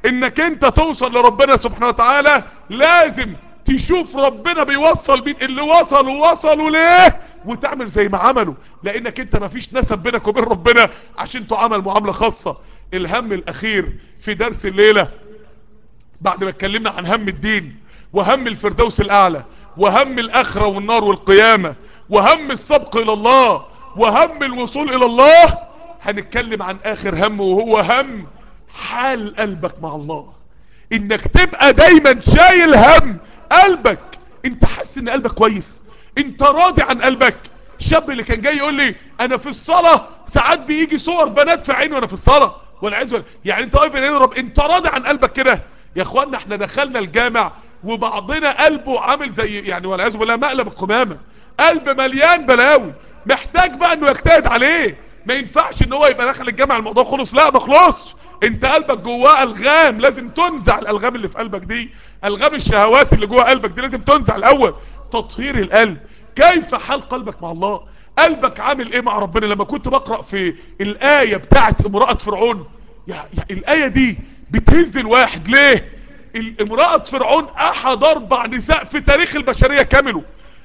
انك انت توصل لربنا سبحانه وتعالى لازم تشوف ربنا بيوصل مين، اللي وصلوا ليه، وتعمل زي ما عملوا، لانك انت مفيش نسب بينك وبين ربنا عشان تعامل معاملة خاصة. الهم الاخير في درس الليلة بعد ما اتكلمنا عن هم الدين وهم الفردوس الاعلى وهم الاخرة والنار والقيامة وهم السبق الى الله وهم الوصول الى الله، هنتكلم عن اخر هم، وهو هم حال قلبك مع الله. انك تبقى دايما شايل هم قلبك. انت حاسس ان قلبك كويس؟ انت راضي عن قلبك؟ الشاب اللي كان جاي يقول لي انا في الصلاة ساعات بيجي صور بنات في عيني وانا في الصلاة، والعياذ بالله. يعني انت واقف بين ايدين رب، انت راضي عن قلبك كده؟ يا اخوانا احنا دخلنا الجامع وبعضنا قلبه عامل زي يعني والعياذ بالله مقلب القمامة، قلب مليان بلاوي، محتاج بقى انه يجتهد عليه. ما ينفعش ان هو يبقى داخل الجامع الموضوع خلص، لا ما خلصش. انت قلبك جواه الغام، لازم تنزع الالغام اللي في قلبك دي، الغام الشهوات اللي جوه قلبك دي لازم تنزع الاول. تطهير القلب. كيف حال قلبك مع الله؟ قلبك عامل ايه مع ربنا؟ لما كنت بقرأ في الآية بتاعت امرأة فرعون، الآية دي بتهز الواحد. ليه؟ امرأة فرعون احد 4 نساء في تاريخ البشرية كاملوا،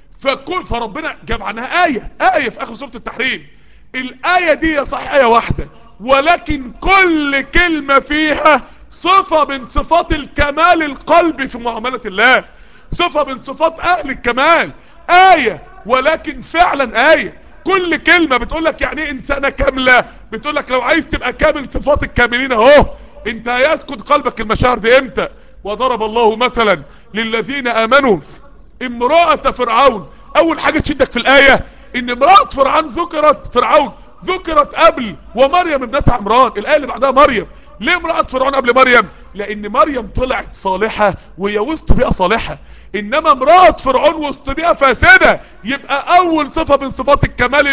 فربنا جاب عنها آية في اخر سورة التحريم. الآية دي يا صحيح آية واحدة، ولكن كل كلمة فيها صفة من صفات الكمال القلبي في معاملة الله، صفة من صفات اهل الكمال. آية ولكن فعلا آية. كل كلمة بتقولك يعني ايه انسانة كاملة، بتقولك لو عايز تبقى كامل صفات الكاملين اهو. انت هيسكن قلبك المشاعر دي امتى؟ وضرب الله مثلا للذين امنوا امرأة فرعون. اول حاجة تشدك في الآية ان امرأة فرعون ذكرت قبل ومريم ابنة عمران. الآية اللي بعدها مريم. ليه امرأة فرعون قبل مريم؟ لان مريم طلعت صالحة وهي وسط بيئة صالحة، انما امرأة فرعون وسط بيئة فاسدة. يبقى اول صفة من صفات الكمال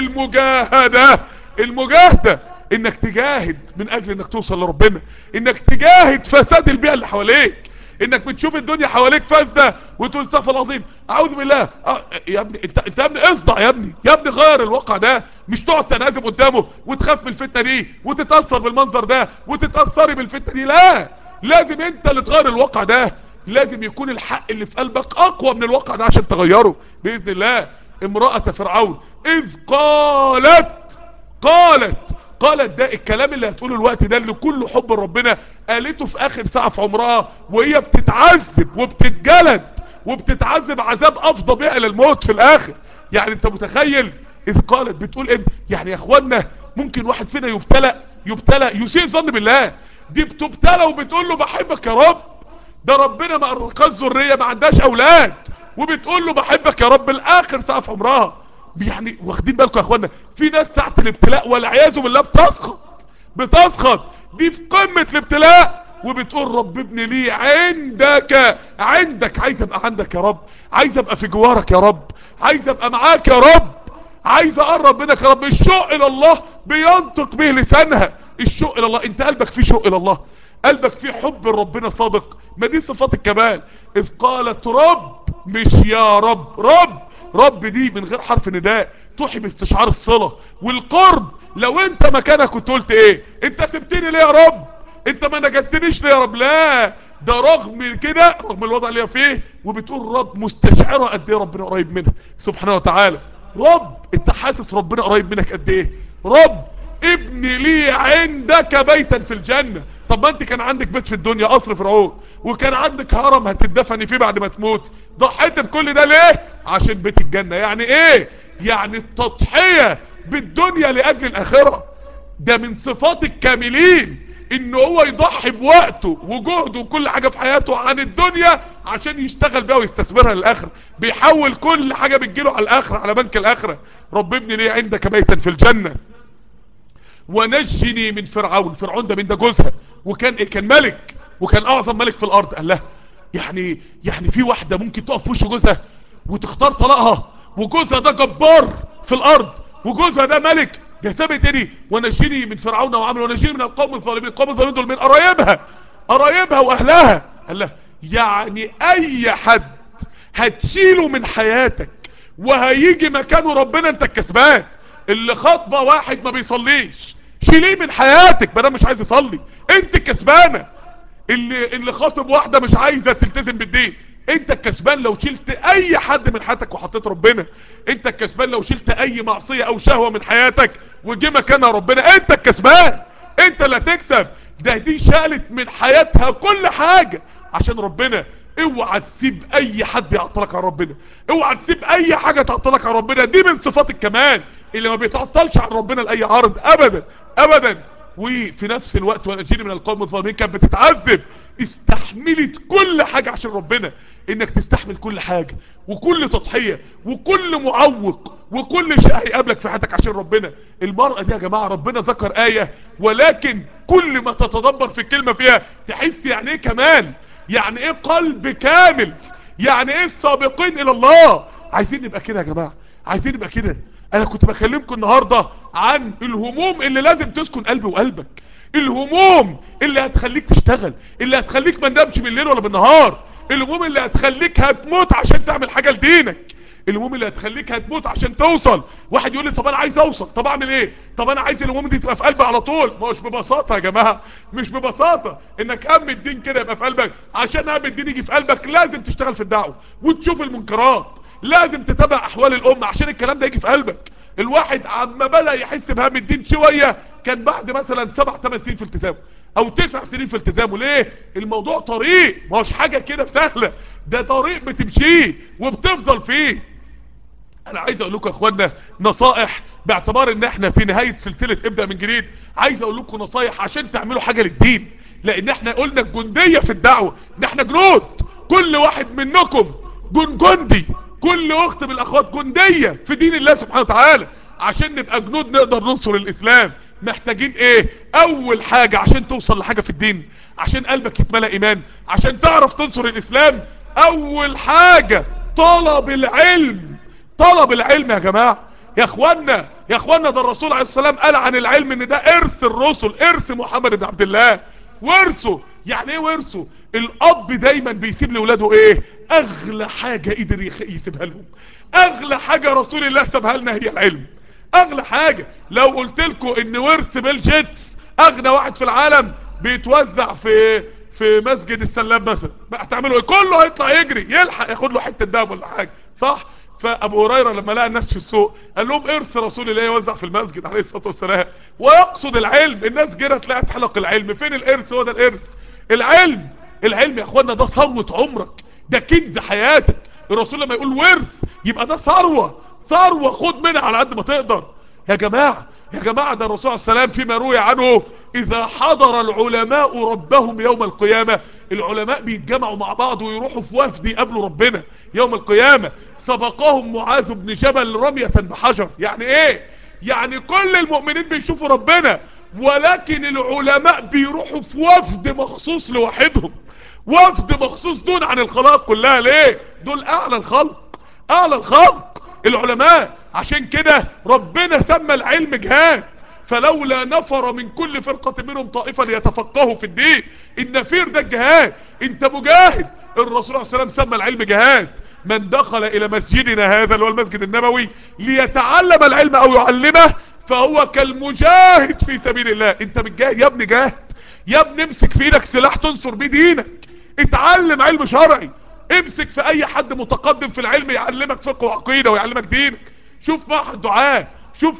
المجاهدة، انك تجاهد من اجل انك توصل لربنا، انك تجاهد فساد البيئة اللي حواليك، انك بتشوف الدنيا حواليك فاسده وتقول استغفر الله العظيم اعوذ بالله. يا ابني انت يا ابني اصدع، يا ابني غير الواقع ده، مش تقعد تنهزم قدامه وتخاف من الفتنه دي وتتاثر بالمنظر ده وتتاثري بالفتنه دي. لا، لازم انت اللي تغير الواقع ده، لازم يكون الحق اللي في قلبك اقوى من الواقع ده عشان تغيره باذن الله. امرأة فرعون اذ قالت قالت ده الكلام اللي هتقوله الوقت ده اللي كله حب ربنا، قالته في اخر ساعة في عمرها وهي بتتعذب وبتتجلد وبتتعذب عذاب افضى بها الى الموت في الاخر. يعني انت متخيل؟ اذ قالت بتقول ايه؟ يعني يا اخوانا ممكن واحد فينا يبتلى يسيء ظن بالله، دي بتبتلى وبتقول له بحبك يا رب. ده ربنا ما ارزقهاش ذريه، ما عندهاش اولاد، وبتقول له بحبك يا رب الاخر ساعه في عمرها. يعني واخدين بالكم يا اخوانا؟ في ناس ساعه الابتلاء والعياذ بالله بتسخط، دي في قمه الابتلاء وبتقول رب ابن لي عندك عايز ابقى عندك يا رب، عايز ابقى في جوارك يا رب، عايز ابقى معاك يا رب، عايز اقرب منك يا رب. الشوق الى الله بينطق به لسانها، الشوق الى الله. انت قلبك فيه شوق الى الله؟ قلبك فيه حب ربنا صادق؟ ما دي صفات الكمال. اذ قالت رب، مش يا رب، رب دي من غير حرف نداء توحي باستشعار الصلة والقرب. لو انت مكانك كنت قلت ايه؟ انت سبتني ليه يا رب؟ انت ما نجدتنيش ليه يا رب؟ لا، ده رغم كده، رغم الوضع اللي هي فيه، وبتقول رب مستشعرة قد ايه ربنا قريب منها سبحانه وتعالى. رب، انت حاسس ربنا قريب منك قد ايه؟ رب ابن لي عندك بيتا في الجنة. طب ما انت كان عندك بيت في الدنيا قصر فرعون، وكان عندك هرم هتدفني فيه بعد ما تموت، ضحيت بكل ده ليه؟ عشان بيت الجنة. يعني ايه؟ يعني التضحية بالدنيا لأجل الآخرة. ده من صفات الكاملين، ان هو يضحي بوقته وجهده وكل حاجة في حياته عن الدنيا عشان يشتغل بيها ويستثمرها للآخرة، بيحول كل حاجة بتجيله على الآخرة، على بنك الآخرة. رب ابني ليه عندك بيتا في الجنة ونجني من فرعون. فرعون ده من ده جوزها، وكان ايه؟ كان ملك، وكان اعظم ملك في الارض. قال لها يعني في واحدة ممكن تقف في وش جوزها وتختار طلاقها، وجوزها ده جبار في الارض، وجوزها ده ملك؟ ده سابت ايه؟ ونجني من فرعون وعمل ونجني من القوم الظالمين. القوم الظالمين دول من قرايبها واهلها. قال لها يعني اي حد هتشيله من حياتك وهيجي مكانه ربنا انت الكسبان. اللي خاطبه واحد ما بيصليش شيليه من حياتك بدل مش عايز يصلي، انت الكسبانه. اللي خاطب واحدة مش عايزة تلتزم بالدين. انت الكسبان لو شلت اي حد من حياتك وحطيت ربنا. انت الكسبان لو شلت اي معصية او شهوة من حياتك وجي مكانها ربنا. انت الكسبان، انت اللي هتكسب. دي شالت من حياتها كل حاجة عشان ربنا. اوعى تسيب اي حد يعطلك عن ربنا، اوعى تسيب اي حاجة تعطلك عن ربنا. دي من صفات الكمال اللي ما بيتعطلش عن ربنا لاي عرض ابدا ابدا. وفي نفس الوقت ونجيني من القوم الظالمين كانت بتتعذب، استحملت كل حاجة عشان ربنا. انك تستحمل كل حاجة وكل تضحية وكل معوق وكل شيء هيقابلك في حياتك عشان ربنا. المرأة دي يا جماعة ربنا ذكر آية، ولكن كل ما تتدبر في الكلمة فيها تحس يعني ايه كمال، يعني ايه قلب كامل، يعني ايه السابقين الى الله. عايزين نبقى كده يا جماعة، عايزين نبقى كده. انا كنت بكلمكم النهاردة عن الهموم اللي لازم تسكن قلبي وقلبك، الهموم اللي هتخليك تشتغل، اللي هتخليك ما تنامش بالليل ولا بالنهار، الهموم اللي هتخليك هتموت عشان تعمل حاجة لدينك، الهموم اللي هتخليك هتموت عشان توصل. واحد يقول لي طب انا عايز اوصل، طب اعمل ايه؟ طب انا عايز الهموم دي تبقى في قلبي على طول. ما هوش ببساطة يا جماعة، مش ببساطة انك هم الدين كده يبقى في قلبك. عشان هم الدين يجي في قلبك لازم تشتغل في الدعوة وتشوف المنكرات، لازم تتابع احوال الامة عشان الكلام ده يجي في قلبك. الواحد عما بدأ يحس بهم الدين شوية كان بعد مثلا 7-8 سنين في التزامه او 9 سنين في التزامه. ليه؟ الموضوع طريق، ما هوش حاجة كده سهلة، ده طريق بتمشيه وبتفضل فيه. انا عايز اقول لكم يا اخوانا نصائح، باعتبار ان احنا في نهاية سلسلة ابدأ من جديد. عايز اقول لكم نصائح عشان تعملوا حاجة للدين، لان احنا قلنا الجندية في الدعوة ان احنا جنود. كل واحد منكم جندي، كل اخت من الاخوات جندية في دين الله سبحانه وتعالى. عشان نبقى جنود نقدر ننصر الاسلام محتاجين ايه؟ اول حاجة عشان توصل لحاجة في الدين، عشان قلبك يتملى ايمان، عشان تعرف تنصر الاسلام، اول حاجة طلب العلم. طلب العلم يا جماعة. يا اخوانا يا اخوانا ده الرسول عليه السلام قال عن العلم ان ده ارث الرسل، ارث محمد بن عبد الله، ورثه. يعني ايه ورثه؟ الاب دايما بيسيب لاولاده ايه؟ اغلى حاجة قدر يسيبها لهم، اغلى حاجة رسول الله سابها لنا هي العلم. اغلى حاجة. لو قلت لكم ان ورث بيل جيتس اغنى واحد في العالم بيتوزع في مسجد السلام مثلا، هتعملوا ايه؟ كله هيطلع يجري يلحق ياخد له حته دهب ولا حاجه، صح؟ فابو هريره لما لقى الناس في السوق قال لهم ارث رسول الله يوزع في المسجد عليه الصلاه والسلام، ويقصد العلم. الناس جرت لقت حلق العلم، فين الارث؟ هو ده الارث، العلم. العلم يا اخوانا ده ثروه عمرك، ده كنز حياتك. الرسول لما يقول ورث يبقى ده ثروه، ثروه خد منها على قد ما تقدر. يا جماعه يا جماعه ده الرسول عليه السلام فيما روي عنه اذا حضر العلماء ربهم يوم القيامة، العلماء بيتجمعوا مع بعض ويروحوا في وفد يقابلوا ربنا يوم القيامة. سبقهم معاذ بن جبل رمية بحجر. يعني ايه؟ يعني كل المؤمنين بيشوفوا ربنا، ولكن العلماء بيروحوا في وفد مخصوص لوحدهم، وفد مخصوص دون عن الخلائق كلها. ليه؟ دول اعلى الخلق، اعلى الخلق العلماء. عشان كده ربنا سمى العلم جهاد، فلولا نفر من كل فرقة منهم طائفة ليتفقهوا في الدين. النفير ده الجهاد، انت مجاهد. الرسول عليه السلام سمى العلم جهاد. من دخل الى مسجدنا هذا اللي هو المسجد النبوي ليتعلم العلم او يعلمه فهو كالمجاهد في سبيل الله. انت بتجاهد يا ابني، جاهد يا ابني، امسك في ايدك سلاح تنصر بيه دينك، اتعلم علم شرعي، امسك في اي حد متقدم في العلم يعلمك فقه وعقيدة ويعلمك دينك. شوف معهد دعاء، شوف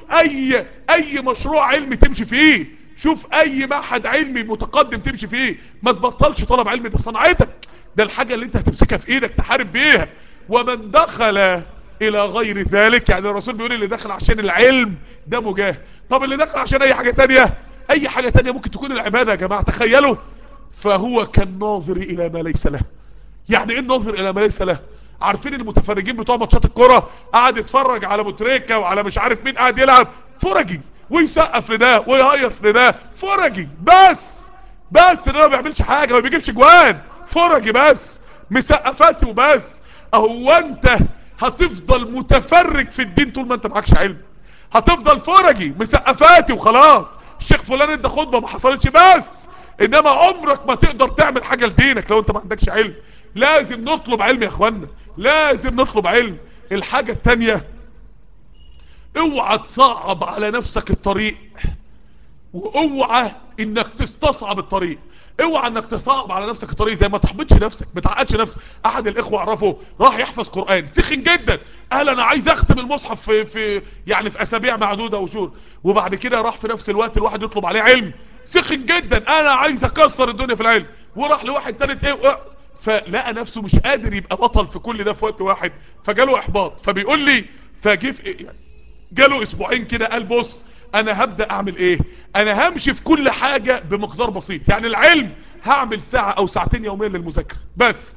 اي مشروع علمي تمشي فيه، شوف اي معهد علمي متقدم تمشي فيه. ما تبطلش طلب علم، ده صنعتك، ده الحاجة اللي انت هتمسكها في ايدك تحارب بيها. ومن دخل الى غير ذلك، يعني الرسول بيقول اللي دخل عشان العلم ده مجاهد. طب اللي دخل عشان اي حاجة تانية، اي حاجة تانية ممكن تكون العبادة يا جماعة، تخيلوا، فهو كالناظر الى ما ليس له. يعني ايه الناظر الى ما ليس له؟ عارفين المتفرجين بتوع ماتشات الكرة قاعد يتفرج على بوتريكا وعلى مش عارف مين قاعد يلعب فرجي ويسقف لده ويهيص لده، فرجي بس ده ما بيعملش حاجة، ما بيجيبش جوان، فرجي بس، مسقفاتي وبس. اهو انت هتفضل متفرج في الدين طول ما انت معكش علم، هتفضل فرجي مسقفاتي وخلاص. الشيخ فلان ادى خطبه ما حصلتش بس، انما عمرك ما تقدر تعمل حاجه لدينك لو انت ما عندكش علم. لازم نطلب علم يا اخوانا، لازم نطلب علم. الحاجه التانيه، اوعى تصعب على نفسك الطريق، واوعى انك تستصعب الطريق. اوعى انك تصعب على نفسك الطريق، زي ما تحبطش نفسك، ما تعقدش نفسك. احد الاخوه اعرفه راح يحفظ قران، سخن جدا، قال انا عايز اختم المصحف في اسابيع معدوده وشهور. وبعد كده راح في نفس الوقت الواحد يطلب عليه علم، سخن جدا، انا عايز اكسر الدنيا في العلم. وراح لواحد تالت فلقى نفسه مش قادر يبقى بطل في كل ده في وقت واحد، فجاله احباط. فبيقول لي فجه جاله اسبوعين كده، قال بص انا هبدأ اعمل ايه، انا همشي في كل حاجة بمقدار بسيط. يعني العلم هعمل ساعة او ساعتين يوميا للمذاكرة بس،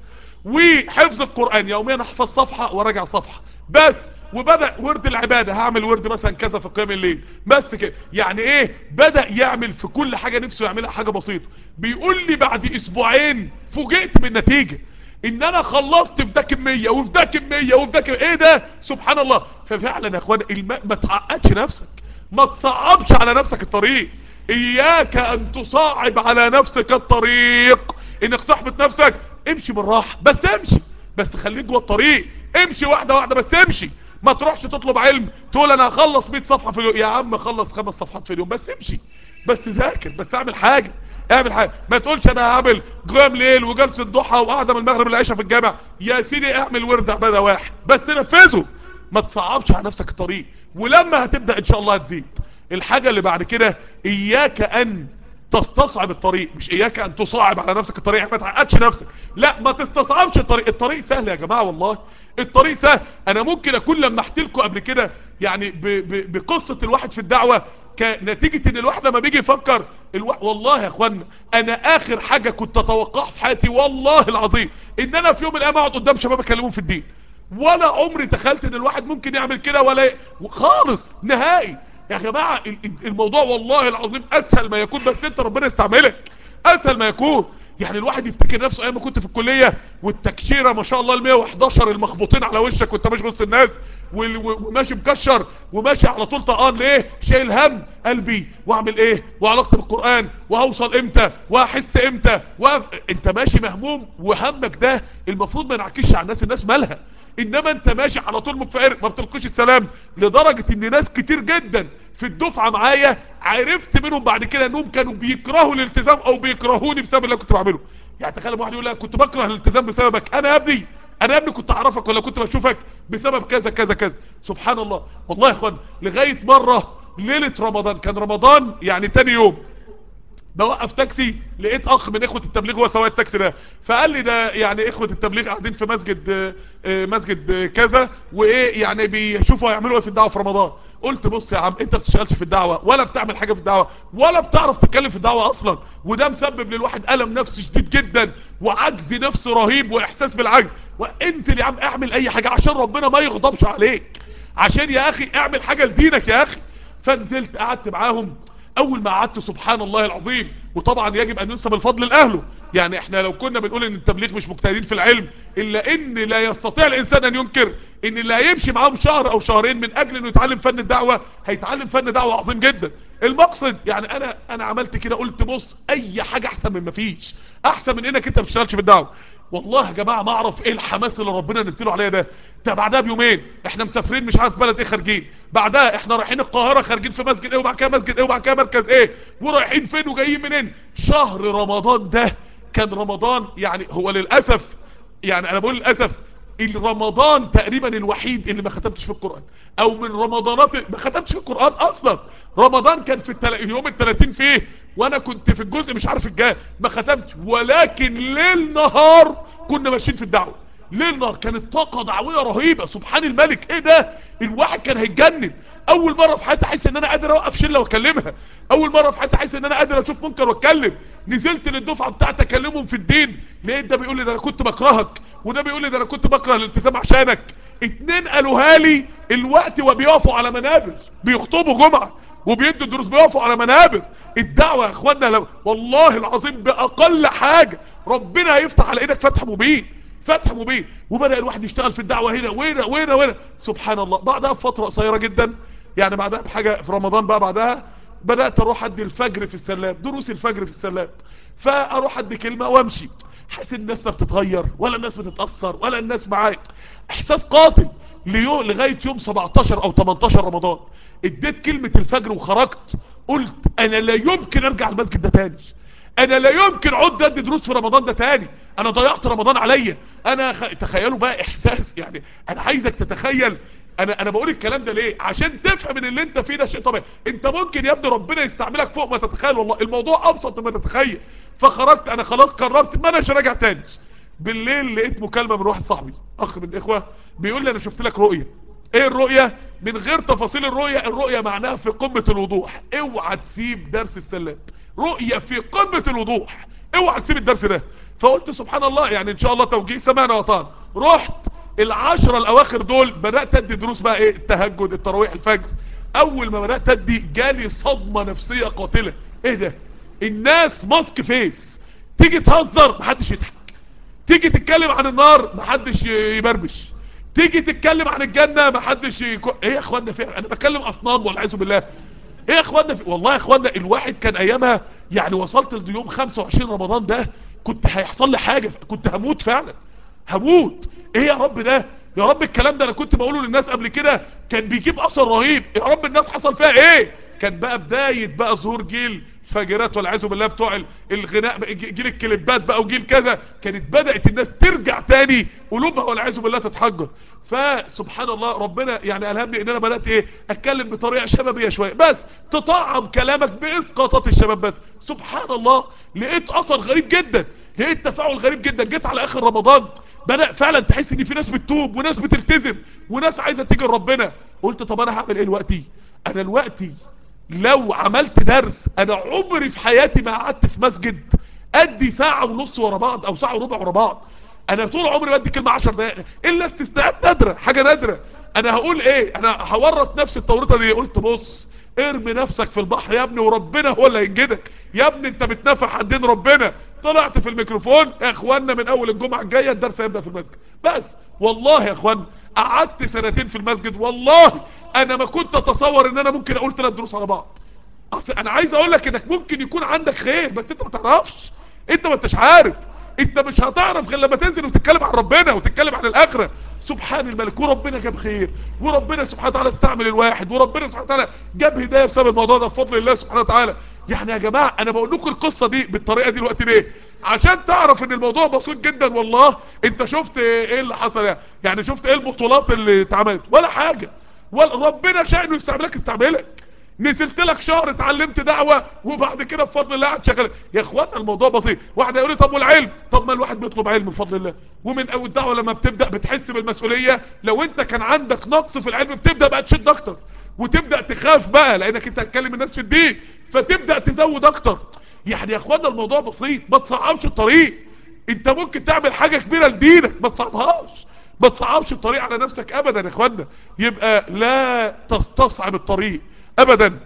وحفظ القرآن يوميا احفظ صفحة وراجع صفحة بس. وبدأ ورد العبادة، هعمل ورد مثلا كذا في قيام الليل بس كده. يعني ايه، بدأ يعمل في كل حاجة نفسه يعملها حاجة بسيطة. بيقول لي بعد اسبوعين فوجئت بالنتيجة، ان انا خلصت في ده كمية وفي ده كمية وفي ده كمية. ايه ده، سبحان الله. ففعلا يا اخوان ما تعقدش نفسك، ما تصعبش على نفسك الطريق. اياك ان تصعب على نفسك الطريق، انك تحبط نفسك. امشي بالراحة بس امشي، بس خليك جوه الطريق، امشي واحدة واحدة بس امشي. ما تروحش تطلب علم تقول انا هخلص 100 صفحة في اليوم. يا عم خلص 5 صفحات في اليوم بس امشي، بس ذاكر، بس اعمل حاجة، اعمل حاجة. ما تقولش انا هعمل قيام ليل وجلسة ضحى وقعدة من المغرب للعشاء في الجامع. يا سيدي اعمل ورد عبادة واحد بس نفذه، ما تصعبش على نفسك الطريق. ولما هتبدأ ان شاء الله هتزيد. الحاجة اللي بعد كده، اياك ان تستصعب الطريق، مش اياك ان تصعب على نفسك الطريق. ما تعقدش نفسك، لا ما تستصعبش الطريق. الطريق سهل يا جماعة والله، الطريق سهل. انا ممكن اكون لما احكي لكم قبل كده يعني بقصة الواحد في الدعوة، كنتيجة ان الواحد لما بيجي يفكر والله يا اخوانا، انا اخر حاجة كنت اتوقعها في حياتي والله العظيم ان انا في يوم من الايام اقعد قدام شباب اكلمهم في الدين. ولا عمري تخيلت ان الواحد ممكن يعمل كده، ولا خالص نهائي. يا جماعة الموضوع والله العظيم اسهل ما يكون، بس انت ربنا يستعملك، اسهل ما يكون. يعني الواحد يفتكر نفسه ايام ما كنت في الكلية والتكشيرة ما شاء الله ال 111 المخبوطين على وشك وانت ماشي وسط الناس، وماشي مكشر وماشي على طول طقان، ليه شايل هم قلبي واعمل ايه وعلاقتي بالقرآن وهوصل امتى واحس امتى انت ماشي مهموم، وهمك ده المفروض ما ينعكسش على الناس، الناس مالها. انما انت ماشي على طول متفائر، ما بتلقيش السلام. لدرجة ان ناس كتير جدا في الدفعة معايا عرفت منهم بعد كده انهم كانوا بيكرهوا الالتزام او بيكرهوني بسبب اللي كنت بعمله. يعني تخيل واحد يقول لك كنت بكره الالتزام بسببك. انا يا ابني، انا يا ابني كنت اعرفك ولا كنت بشوفك بسبب كذا كذا كذا. سبحان الله. والله يا اخوان، لغاية مرة ليلة رمضان، كان رمضان يعني تاني يوم، بوقف تاكسي لقيت اخ من اخوة التبليغ هو سواق التاكسي ده. فقال لي ده يعني اخوة التبليغ قاعدين في مسجد مسجد كذا، وايه يعني بيشوفوا هيعملوا ايه في الدعوة في رمضان. قلت بص يا عم، انت ما بتشتغلش في الدعوة ولا بتعمل حاجة في الدعوة ولا بتعرف تتكلم في الدعوة اصلا، وده مسبب للواحد الم نفسي شديد جدا وعجز نفسي رهيب واحساس بالعجز. وانزل يا عم اعمل اي حاجة عشان ربنا ما يغضبش عليك، عشان يا اخي اعمل حاجة لدينك يا اخي. فنزلت قعدت معاهم. اول ما قعدت سبحان الله العظيم، وطبعا يجب ان ينسب الفضل لاهله. يعني احنا لو كنا بنقول ان التبليغ مش مجتهدين في العلم، الا ان لا يستطيع الانسان ان ينكر ان اللي هيمشي معاهم شهر او شهرين من اجل انه يتعلم فن الدعوة، هيتعلم فن دعوة عظيم جدا. المقصد يعني انا عملت كده، قلت بص اي حاجة احسن من ما فيش، احسن من انك انت ما بتشتغلش في الدعوة. والله يا جماعه ما اعرف ايه الحماس اللي ربنا نزله عليا ده بعدها بيومين احنا مسافرين مش عارف بلد ايه خارجين، بعدها احنا رايحين القاهره خارجين في مسجد ايه، وبعد كده مسجد ايه، وبعد كده مركز ايه، ورايحين فين وجايين منين. شهر رمضان ده كان رمضان يعني هو للاسف، يعني انا بقول للاسف الرمضان تقريبا الوحيد اللي ما ختمتش في القرآن، او من رمضانات ما ختمتش في القرآن اصلا. رمضان كان في يوم ال30 فيه، وانا كنت في الجزء مش عارف الجاي ما ختمتش، ولكن ليل نهار كنا ماشيين في الدعوة. ليل نهار كانت طاقة دعوية رهيبة، سبحان الملك. ايه ده، الواحد كان هيتجنن. اول مرة في حياتي احس ان انا قادر اوقف شلة واكلمها، اول مرة في حياتي احس ان انا قادر اشوف منكر واتكلم. نزلت للدفعة بتاعتي اكلمهم في الدين، لقيت ده بيقول لي ده انا كنت بكرهك، وده بيقول لي ده انا كنت بكره الالتزام عشانك. اتنين قالوها لي الوقت وبيقفوا على منابر بيخطبوا جمعة وبيدوا دروس، بيقفوا على منابر. الدعوة يا اخوانا لو والله العظيم باقل حاجة ربنا هيفتح على ايدك فتح مبين، فتح مبين. وبدأ الواحد يشتغل في الدعوة هنا وهنا وهنا وهنا. سبحان الله. بعدها بفترة قصيرة جدا، يعني بعدها بحاجة في رمضان بقى، بعدها بدأت اروح ادي الفجر في السلاب، دروس الفجر في السلاب. فاروح ادي كلمة وامشي، حاسس الناس ما بتتغير ولا الناس بتتأثر ولا الناس معايا، احساس قاتل. لغاية يوم 17 او 18 رمضان. اديت كلمة الفجر وخرجت، قلت انا لا يمكن ارجع المسجد ده تاني، انا لا يمكن عد ادي دروس في رمضان ده تاني، انا ضيعت رمضان عليا. تخيلوا بقى احساس، يعني انا عايزك تتخيل. انا بقول الكلام ده ليه؟ عشان تفهم ان اللي انت فيه ده شيء طبيعي. انت ممكن يا ابني ربنا يستعملك فوق ما تتخيل، والله الموضوع ابسط مما تتخيل. فخرجت، انا خلاص قررت ما اناش راجع تاني. بالليل لقيت مكالمة من واحد صاحبي، اخ من الاخوة، بيقول لي انا شفت لك رؤية. ايه الرؤية؟ من غير تفاصيل الرؤية، الرؤية معناها في قمة الوضوح، اوعى تسيب درس السلام. رؤية في قمة الوضوح، اوعى تسيب الدرس ده. فقلت سبحان الله، يعني ان شاء الله توجيه سمعنا وطعنا. رحت العشرة الاواخر دول بدأت ادي دروس بقى، ايه، التهجد، التراويح، الفجر. اول ما بدأت ادي جالي صدمة نفسية قاتلة. ايه ده؟ الناس ماسك فيس، تيجي تهزر محدش يضحك، تيجي تتكلم عن النار محدش يبربش، تيجي تتكلم عن الجنة محدش ايه يا اخوانا؟ فعلا انا بكلم اصنام والعياذ بالله. ايه يا اخوانا؟ والله يا اخوانا الواحد كان ايامها، يعني وصلت ليوم 25 رمضان ده كنت هيحصل لي حاجة، كنت هموت فعلا، هموت. ايه يا رب ده؟ يا رب الكلام ده انا كنت بقوله للناس قبل كده كان بيجيب اثر رهيب، يا رب الناس حصل فيها ايه؟ كان بقى بداية بقى ظهور جيل فاجرات والعياذ بالله بتوع الغناء، جيل الكليبات بقى وجيل كذا. كانت بدأت الناس ترجع تاني قلوبها والعياذ بالله تتحجر. فسبحان الله ربنا يعني الهمني ان انا بدأت ايه، اتكلم بطريقة شبابية شوية بس تطعم كلامك باسقاطات الشباب بس. سبحان الله لقيت اثر غريب جدا، لقيت تفاعل غريب جدا. جيت على اخر رمضان بدأ فعلا تحس ان في ناس بتتوب وناس بتلتزم وناس عايزة تيجي لربنا. قلت طب انا هعمل ايه دلوقتي؟ انا دلوقتي لو عملت درس، انا عمري في حياتي ما قعدت في مسجد ادي ساعة ونص ورا بعض او ساعة وربع ورا بعض. انا طول عمري بدي كلمة 10 دقائق الا استثناءات نادرة، حاجة نادرة. انا هقول ايه؟ انا هورط نفسي التورطة دي. قلت بص، ارمي نفسك في البحر يا ابني وربنا هو اللي هينجدك يا ابني، انت بتنافح عن دين ربنا. طلعت في الميكروفون، يا اخوانا من اول الجمعة الجاية الدرس هيبدأ في المسجد بس. والله يا اخوانا قعدت سنتين في المسجد، والله انا ما كنت اتصور ان انا ممكن اقول 3 دروس على بعض. اصل انا عايز اقول لك انك ممكن يكون عندك خير بس انت ما تعرفش، انت ما انتش عارف. انت مش هتعرف غير لما تنزل وتتكلم عن ربنا وتتكلم عن الاخره. سبحان الملك، وربنا جاب خير، وربنا سبحانه وتعالى استعمل الواحد، وربنا سبحانه وتعالى جاب هدايه بسبب الموضوع ده بفضل الله سبحانه وتعالى. يعني يا جماعه انا بقول لكم القصه دي بالطريقه دي دلوقتي ليه؟ عشان تعرف ان الموضوع بسيط جدا. والله انت شفت ايه اللي حصل؟ يعني شفت ايه البطولات اللي اتعملت؟ ولا حاجه. ربنا شأنه يستعملك استعملك. نزلت لك شهر اتعلمت دعوة وبعد كده بفضل الله قاعد شغال. يا اخوانا الموضوع بسيط. واحد هيقول لي طب والعلم؟ طب ما الواحد بيطلب علم بفضل الله، ومن اول الدعوة لما بتبدأ بتحس بالمسؤولية. لو انت كان عندك نقص في العلم بتبدأ بقى تشد اكتر، وتبدأ تخاف بقى لانك انت هتكلم الناس في الدين، فتبدأ تزود اكتر. يعني يا اخوانا الموضوع بسيط، ما تصعبش الطريق. انت ممكن تعمل حاجة كبيرة لدينك، ما تصعبهاش، ما تصعبش الطريق على نفسك ابدا يا اخوانا. يبقى لا تستصعب الطريق ابدا.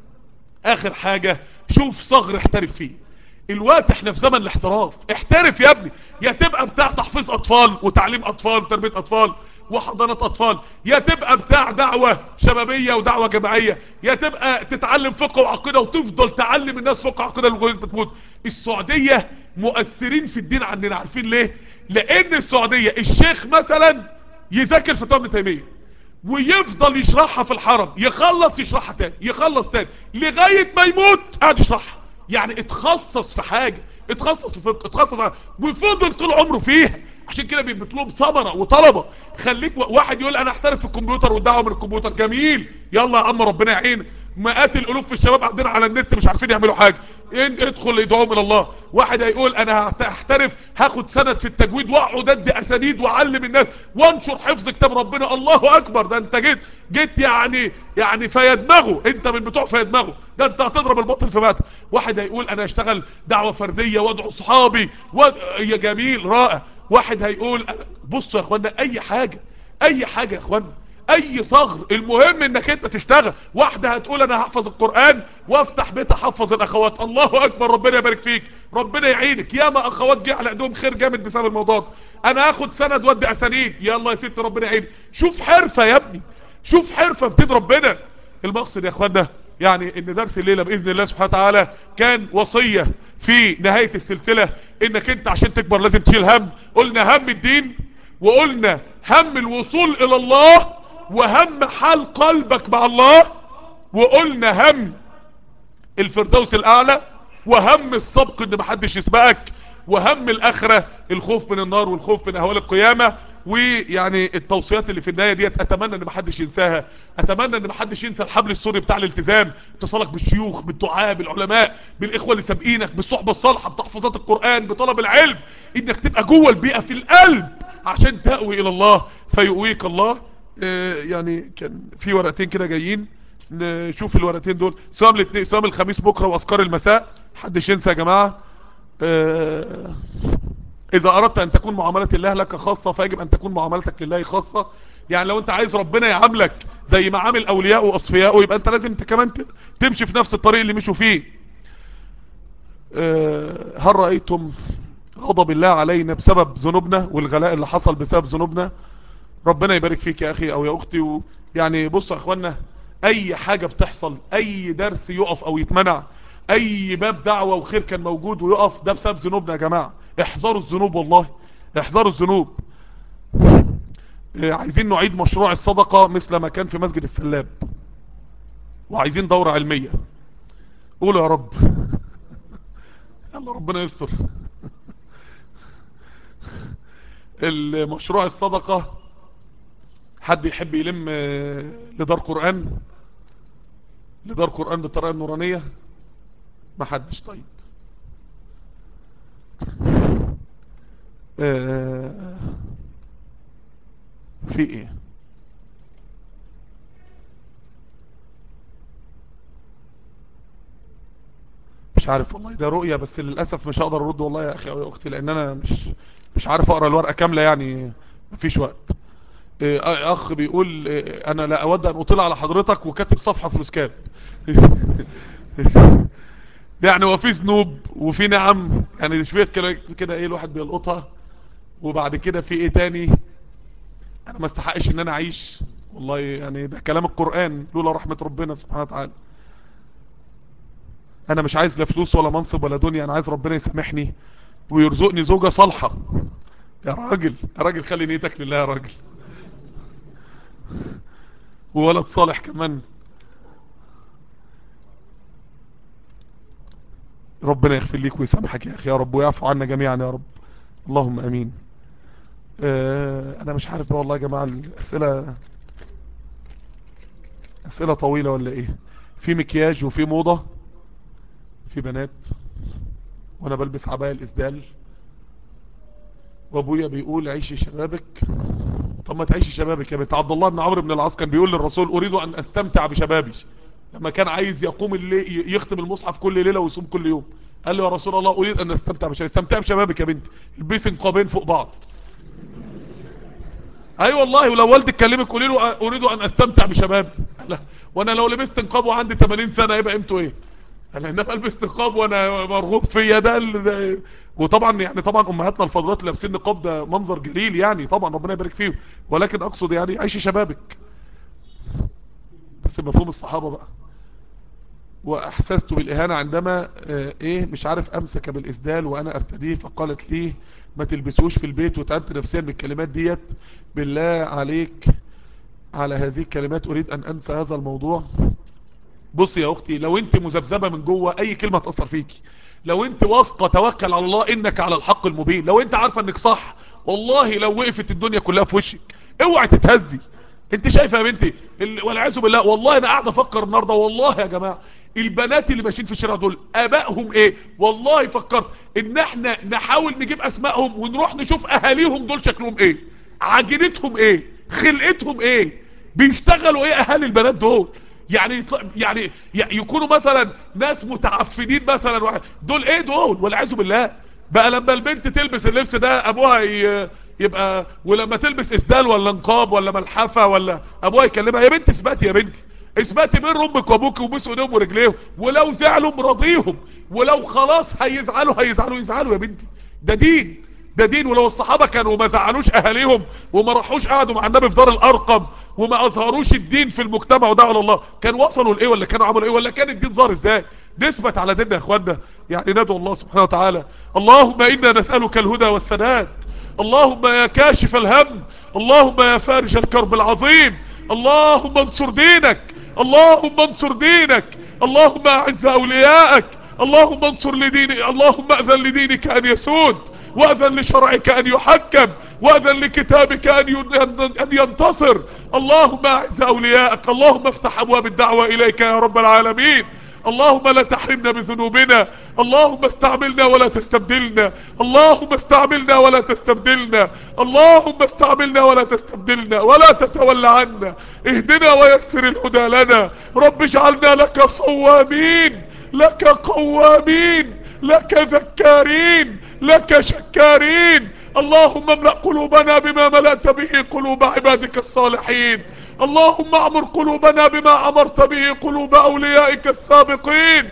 اخر حاجة، شوف صغر احترف فيه. الوقت احنا في زمن الاحتراف، احترف يا ابني. يا تبقى بتاع تحفيظ اطفال وتعليم اطفال وتربية اطفال وحضانات اطفال، يا تبقى بتاع دعوة شبابية ودعوة جماعية، يا تبقى تتعلم فقه وعقيدة وتفضل تعلم الناس فقه وعقيدة لغاية ما تموت. السعودية مؤثرين في الدين عننا، عارفين ليه؟ لان السعودية الشيخ مثلا يذاكر فتاوى ابن تيمية ويفضل يشرحها في الحرم، يخلص يشرحها تاني، يخلص تاني لغاية ما يموت قاعد يشرحها. يعني اتخصص في حاجة، اتخصص في فقه، اتخصص وفضل طول عمره فيها. عشان كده بيطلب ثمرة وطلبة. خليك واحد يقول انا احترف في الكمبيوتر والدعوة من الكمبيوتر، جميل، يلا يا عم ربنا يعينك. مئات الالوف من الشباب عندنا على النت مش عارفين يعملوا حاجة، ادخل ادعوهم الى الله. واحد هيقول انا هحترف، هاخد سند في التجويد واقعد ادي اسانيد واعلم الناس وانشر حفظ كتاب ربنا. الله اكبر، ده انت جيت يعني فيدمغه، انت من بتوع فيدمغه، ده انت هتضرب الباطل في مات. واحد هيقول انا هشتغل دعوة فردية وادعو صحابي يا جميل رائع. واحد هيقول بصوا يا اخوانا اي حاجة، اي حاجة يا اخوانا، اي صغر، المهم انك انت تشتغل. واحدة هتقول انا هحفظ القرآن وافتح بيت احفظ الاخوات. الله اكبر، ربنا يبارك فيك، ربنا يعينك. ياما اخوات جه على ايدهم خير جامد بسبب الموضوع ده. انا هاخد سند ودي اسانيد، يلا يا ست ربنا يعينك. شوف حرفة يا ابني، شوف حرفة في دين ربنا. المقصد يا اخوانا يعني ان درس الليلة باذن الله سبحانه وتعالى كان وصية في نهاية السلسلة، انك انت عشان تكبر لازم تشيل هم. قلنا هم الدين، وقلنا هم الوصول الى الله، وهم حال قلبك مع الله. وقلنا هم الفردوس الاعلى، وهم السبق ان محدش يسبقك، وهم الاخرة الخوف من النار والخوف من اهوال القيامة. ويعني التوصيات اللي في النهاية ديت اتمنى ان محدش ينساها. اتمنى ان محدش ينسى الحبل السوري بتاع الالتزام، اتصالك بالشيوخ، بالدعاء، بالعلماء، بالاخوة اللي سابقينك، بالصحبة الصالحة، بتحفظات القرآن، بطلب العلم، انك تبقى جوه البيئة في القلب عشان تأوي الى الله فيؤويك الله. يعني كان في ورقتين كده جايين، نشوف الورقتين دول. صيام الاثنين، صيام الخميس بكره واذكار المساء، محدش ينسى يا جماعه. آه، اذا اردت ان تكون معامله الله لك خاصه فيجب ان تكون معاملتك لله خاصه. يعني لو انت عايز ربنا يعاملك زي ما عامل اولياء واصفياء، يبقى انت لازم انت كمان تمشي في نفس الطريق اللي مشوا فيه. هل رايتم غضب الله علينا بسبب ذنوبنا والغلاء اللي حصل بسبب ذنوبنا؟ ربنا يبارك فيك يا اخي او يا اختي. يعني بصوا يا اخوانا، اي حاجة بتحصل، اي درس يقف او يتمنع، اي باب دعوة وخير كان موجود ويقف، ده بسبب ذنوبنا يا جماعة. احذروا الذنوب والله، احذروا الذنوب. عايزين نعيد مشروع الصدقة مثل ما كان في مسجد السلاب، وعايزين دورة علمية. قولوا يا رب. يلا ربنا يستر. المشروع الصدقة، حد يحب يلم لدار قرآن، لدار قرآن بالطريقة النورانية؟ ما حدش؟ طيب. آه، في ايه؟ مش عارف والله، ده رؤية بس للأسف مش هقدر ارد والله يا اخي او يا اختي، لان انا مش عارف اقرا الورقة كاملة يعني، مفيش وقت. اخ بيقول انا لا اود ان اطلع على حضرتك وكاتب صفحة فلوس كاب. يعني هو في ذنوب وفي نعم، يعني شوية كده كده ايه الواحد بيلقطها، وبعد كده في ايه تاني؟ انا ما استحقش ان انا اعيش والله، يعني ده كلام القرآن لولا رحمة ربنا سبحانه وتعالى. انا مش عايز لا فلوس ولا منصب ولا دنيا، انا عايز ربنا يسامحني ويرزقني زوجة صالحة. يا راجل يا راجل، خلي نيتك لله يا راجل. وولد صالح كمان. ربنا يغفر ليك ويسامحك يا اخي يا رب، ويعفو عنا جميعا يا رب. اللهم امين. انا مش عارف بقى والله يا جماعة، الاسئلة اسئلة طويلة ولا ايه؟ في مكياج وفي موضة، في بنات، وانا بلبس عباية الاسدال، وابويا بيقول عيشي شبابك. طب ما تعيشي شبابك يا بنت. عبد الله بن عمرو بن العاص كان بيقول للرسول اريد ان استمتع بشبابي، لما كان عايز يقوم الليل يختم المصحف كل ليلة ويصوم كل يوم، قال له يا رسول الله اريد ان استمتع بشبابي. استمتع بشبابك يا بنت، البسي نقابين فوق بعض. اي أيوة والله. ولو والدك كلمك قولي له اريد ان استمتع بشبابي. لا، وانا لو لبست نقاب وعندي 80 سنة يبقى قيمته ايه؟ انا انما البس نقاب وانا مرغوب فيا ده. وطبعا يعني طبعا امهاتنا الفاضلات اللي لابسين نقاب ده منظر جليل يعني، طبعا ربنا يبارك فيهم، ولكن اقصد يعني عيشي شبابك، بس مفهوم الصحابة بقى. واحسست بالاهانة عندما ايه مش عارف امسك بالاسدال وانا ارتديه، فقالت لي ما تلبسوش في البيت، وتعبت نفسيا من الكلمات ديت. بالله عليك على هذه الكلمات اريد ان انسى هذا الموضوع. بص يا اختي، لو انت مذبذبه من جوه اي كلمه تاثر فيكي، لو انت واثقه توكل على الله انك على الحق المبين، لو انت عارفه انك صح، والله لو وقفت الدنيا كلها في وشك اوعي تتهزي. انت شايفه يا بنتي والعياذ بالله، والله انا قاعد افكر النهارده والله يا جماعه، البنات اللي ماشيين في الشارع دول ابائهم ايه؟ والله فكرت ان احنا نحاول نجيب اسمائهم ونروح نشوف اهاليهم دول شكلهم ايه، عجينتهم ايه، خلقتهم ايه، بيشتغلوا ايه اهالي البنات دول. يعني يعني يكونوا مثلا ناس متعفنين مثلا، دول ايه دول والعياذ بالله. بقى لما البنت تلبس اللبس ده ابوها يبقى، ولما تلبس اسدال ولا نقاب ولا ملحفه ولا ابوها يكلمها يا بنت اثبتي يا بنتي، اثبتي بين امك وابوك وبوسوا ايديهم ورجليهم، ولو زعلوا مرضيهم، ولو خلاص هيزعلوا يا بنتي. ده دين، ده دين. ولو الصحابة كانوا ما زعلوش اهاليهم وما راحوش قعدوا مع النبي في دار الارقم وما اظهروش الدين في المجتمع ودعوا الى الله، كان وصلوا لايه ولا كانوا عملوا ايه ولا كان الدين ظهر ازاي؟ نثبت على ديننا يا اخوانا. يعني ندعو الله سبحانه وتعالى. اللهم انا نسألك الهدى والسداد، اللهم يا كاشف الهم، اللهم يا فارج الكرب العظيم، اللهم انصر دينك، اللهم انصر دينك، اللهم اعز اولياءك، اللهم انصر لدين، اللهم اذن لدينك ان يسود، واذن لشرعك ان يحكم، واذن لكتابك ان ينتصر. اللهم اعز اولياءك، اللهم افتح ابواب الدعوة اليك يا رب العالمين. اللهم لا تحرمنا بذنوبنا، اللهم استعملنا ولا تستبدلنا، اللهم استعملنا ولا تستبدلنا، اللهم استعملنا ولا تستبدلنا، ولا تتولى عنا. اهدنا ويسر الهدى لنا، رب اجعلنا لك صوامين، لك قوامين، لك ذكارين، لك شكارين. اللهم املأ قلوبنا بما ملأت به قلوب عبادك الصالحين. اللهم اعمر قلوبنا بما امرت به قلوب اوليائك السابقين.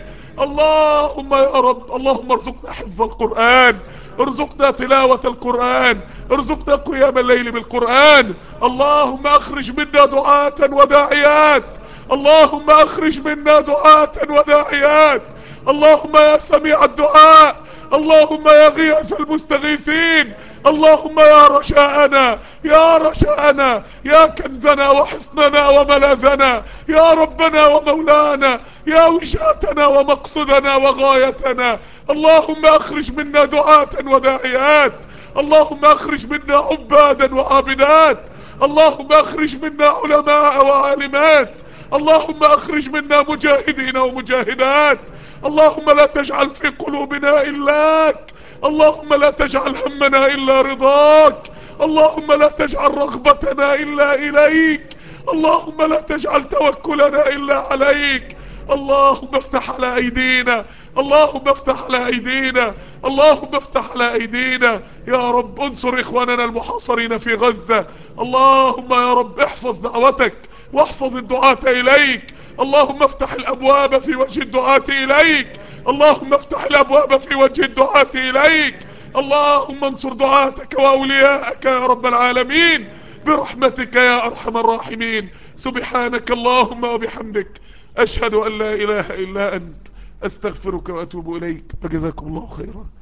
اللهم يا رب، اللهم ارزقنا حفظ القرآن، ارزقنا تلاوة القرآن، ارزقنا قيام الليل بالقرآن. اللهم اخرج منا دعاة وداعيات، اللهم اخرج منا دعاة وداعيات. اللهم يا سميع الدعاء، اللهم يا غياث المستغيثين، اللهم يا رجاءنا، يا رجاءنا، يا كنزنا وحصننا وملاذنا، يا ربنا ومولانا، يا وجهتنا ومقصدنا وغايتنا. اللهم اخرج منا دعاة وداعيات، اللهم اخرج منا عبادا وعابدات، اللهم اخرج منا علماء وعالمات، اللهم اخرج منا مجاهدين ومجاهدات. اللهم لا تجعل في قلوبنا إلاك، اللهم لا تجعل همنا إلا رضاك، اللهم لا تجعل رغبتنا إلا إليك، اللهم لا تجعل توكلنا إلا عليك. اللهم افتح على ايدينا، اللهم افتح على ايدينا، اللهم افتح على ايدينا يا رب. انصر اخواننا المحاصرين في غزة، اللهم يا رب احفظ دعوتك واحفظ الدعاة اليك. اللهم افتح الابواب في وجه الدعاة اليك، اللهم افتح الابواب في وجه الدعاة اليك. اللهم انصر دعاتك واولياءك يا رب العالمين برحمتك يا ارحم الراحمين. سبحانك اللهم وبحمدك، اشهد ان لا اله الا انت، استغفرك واتوب اليك، وجزاكم الله خيرا.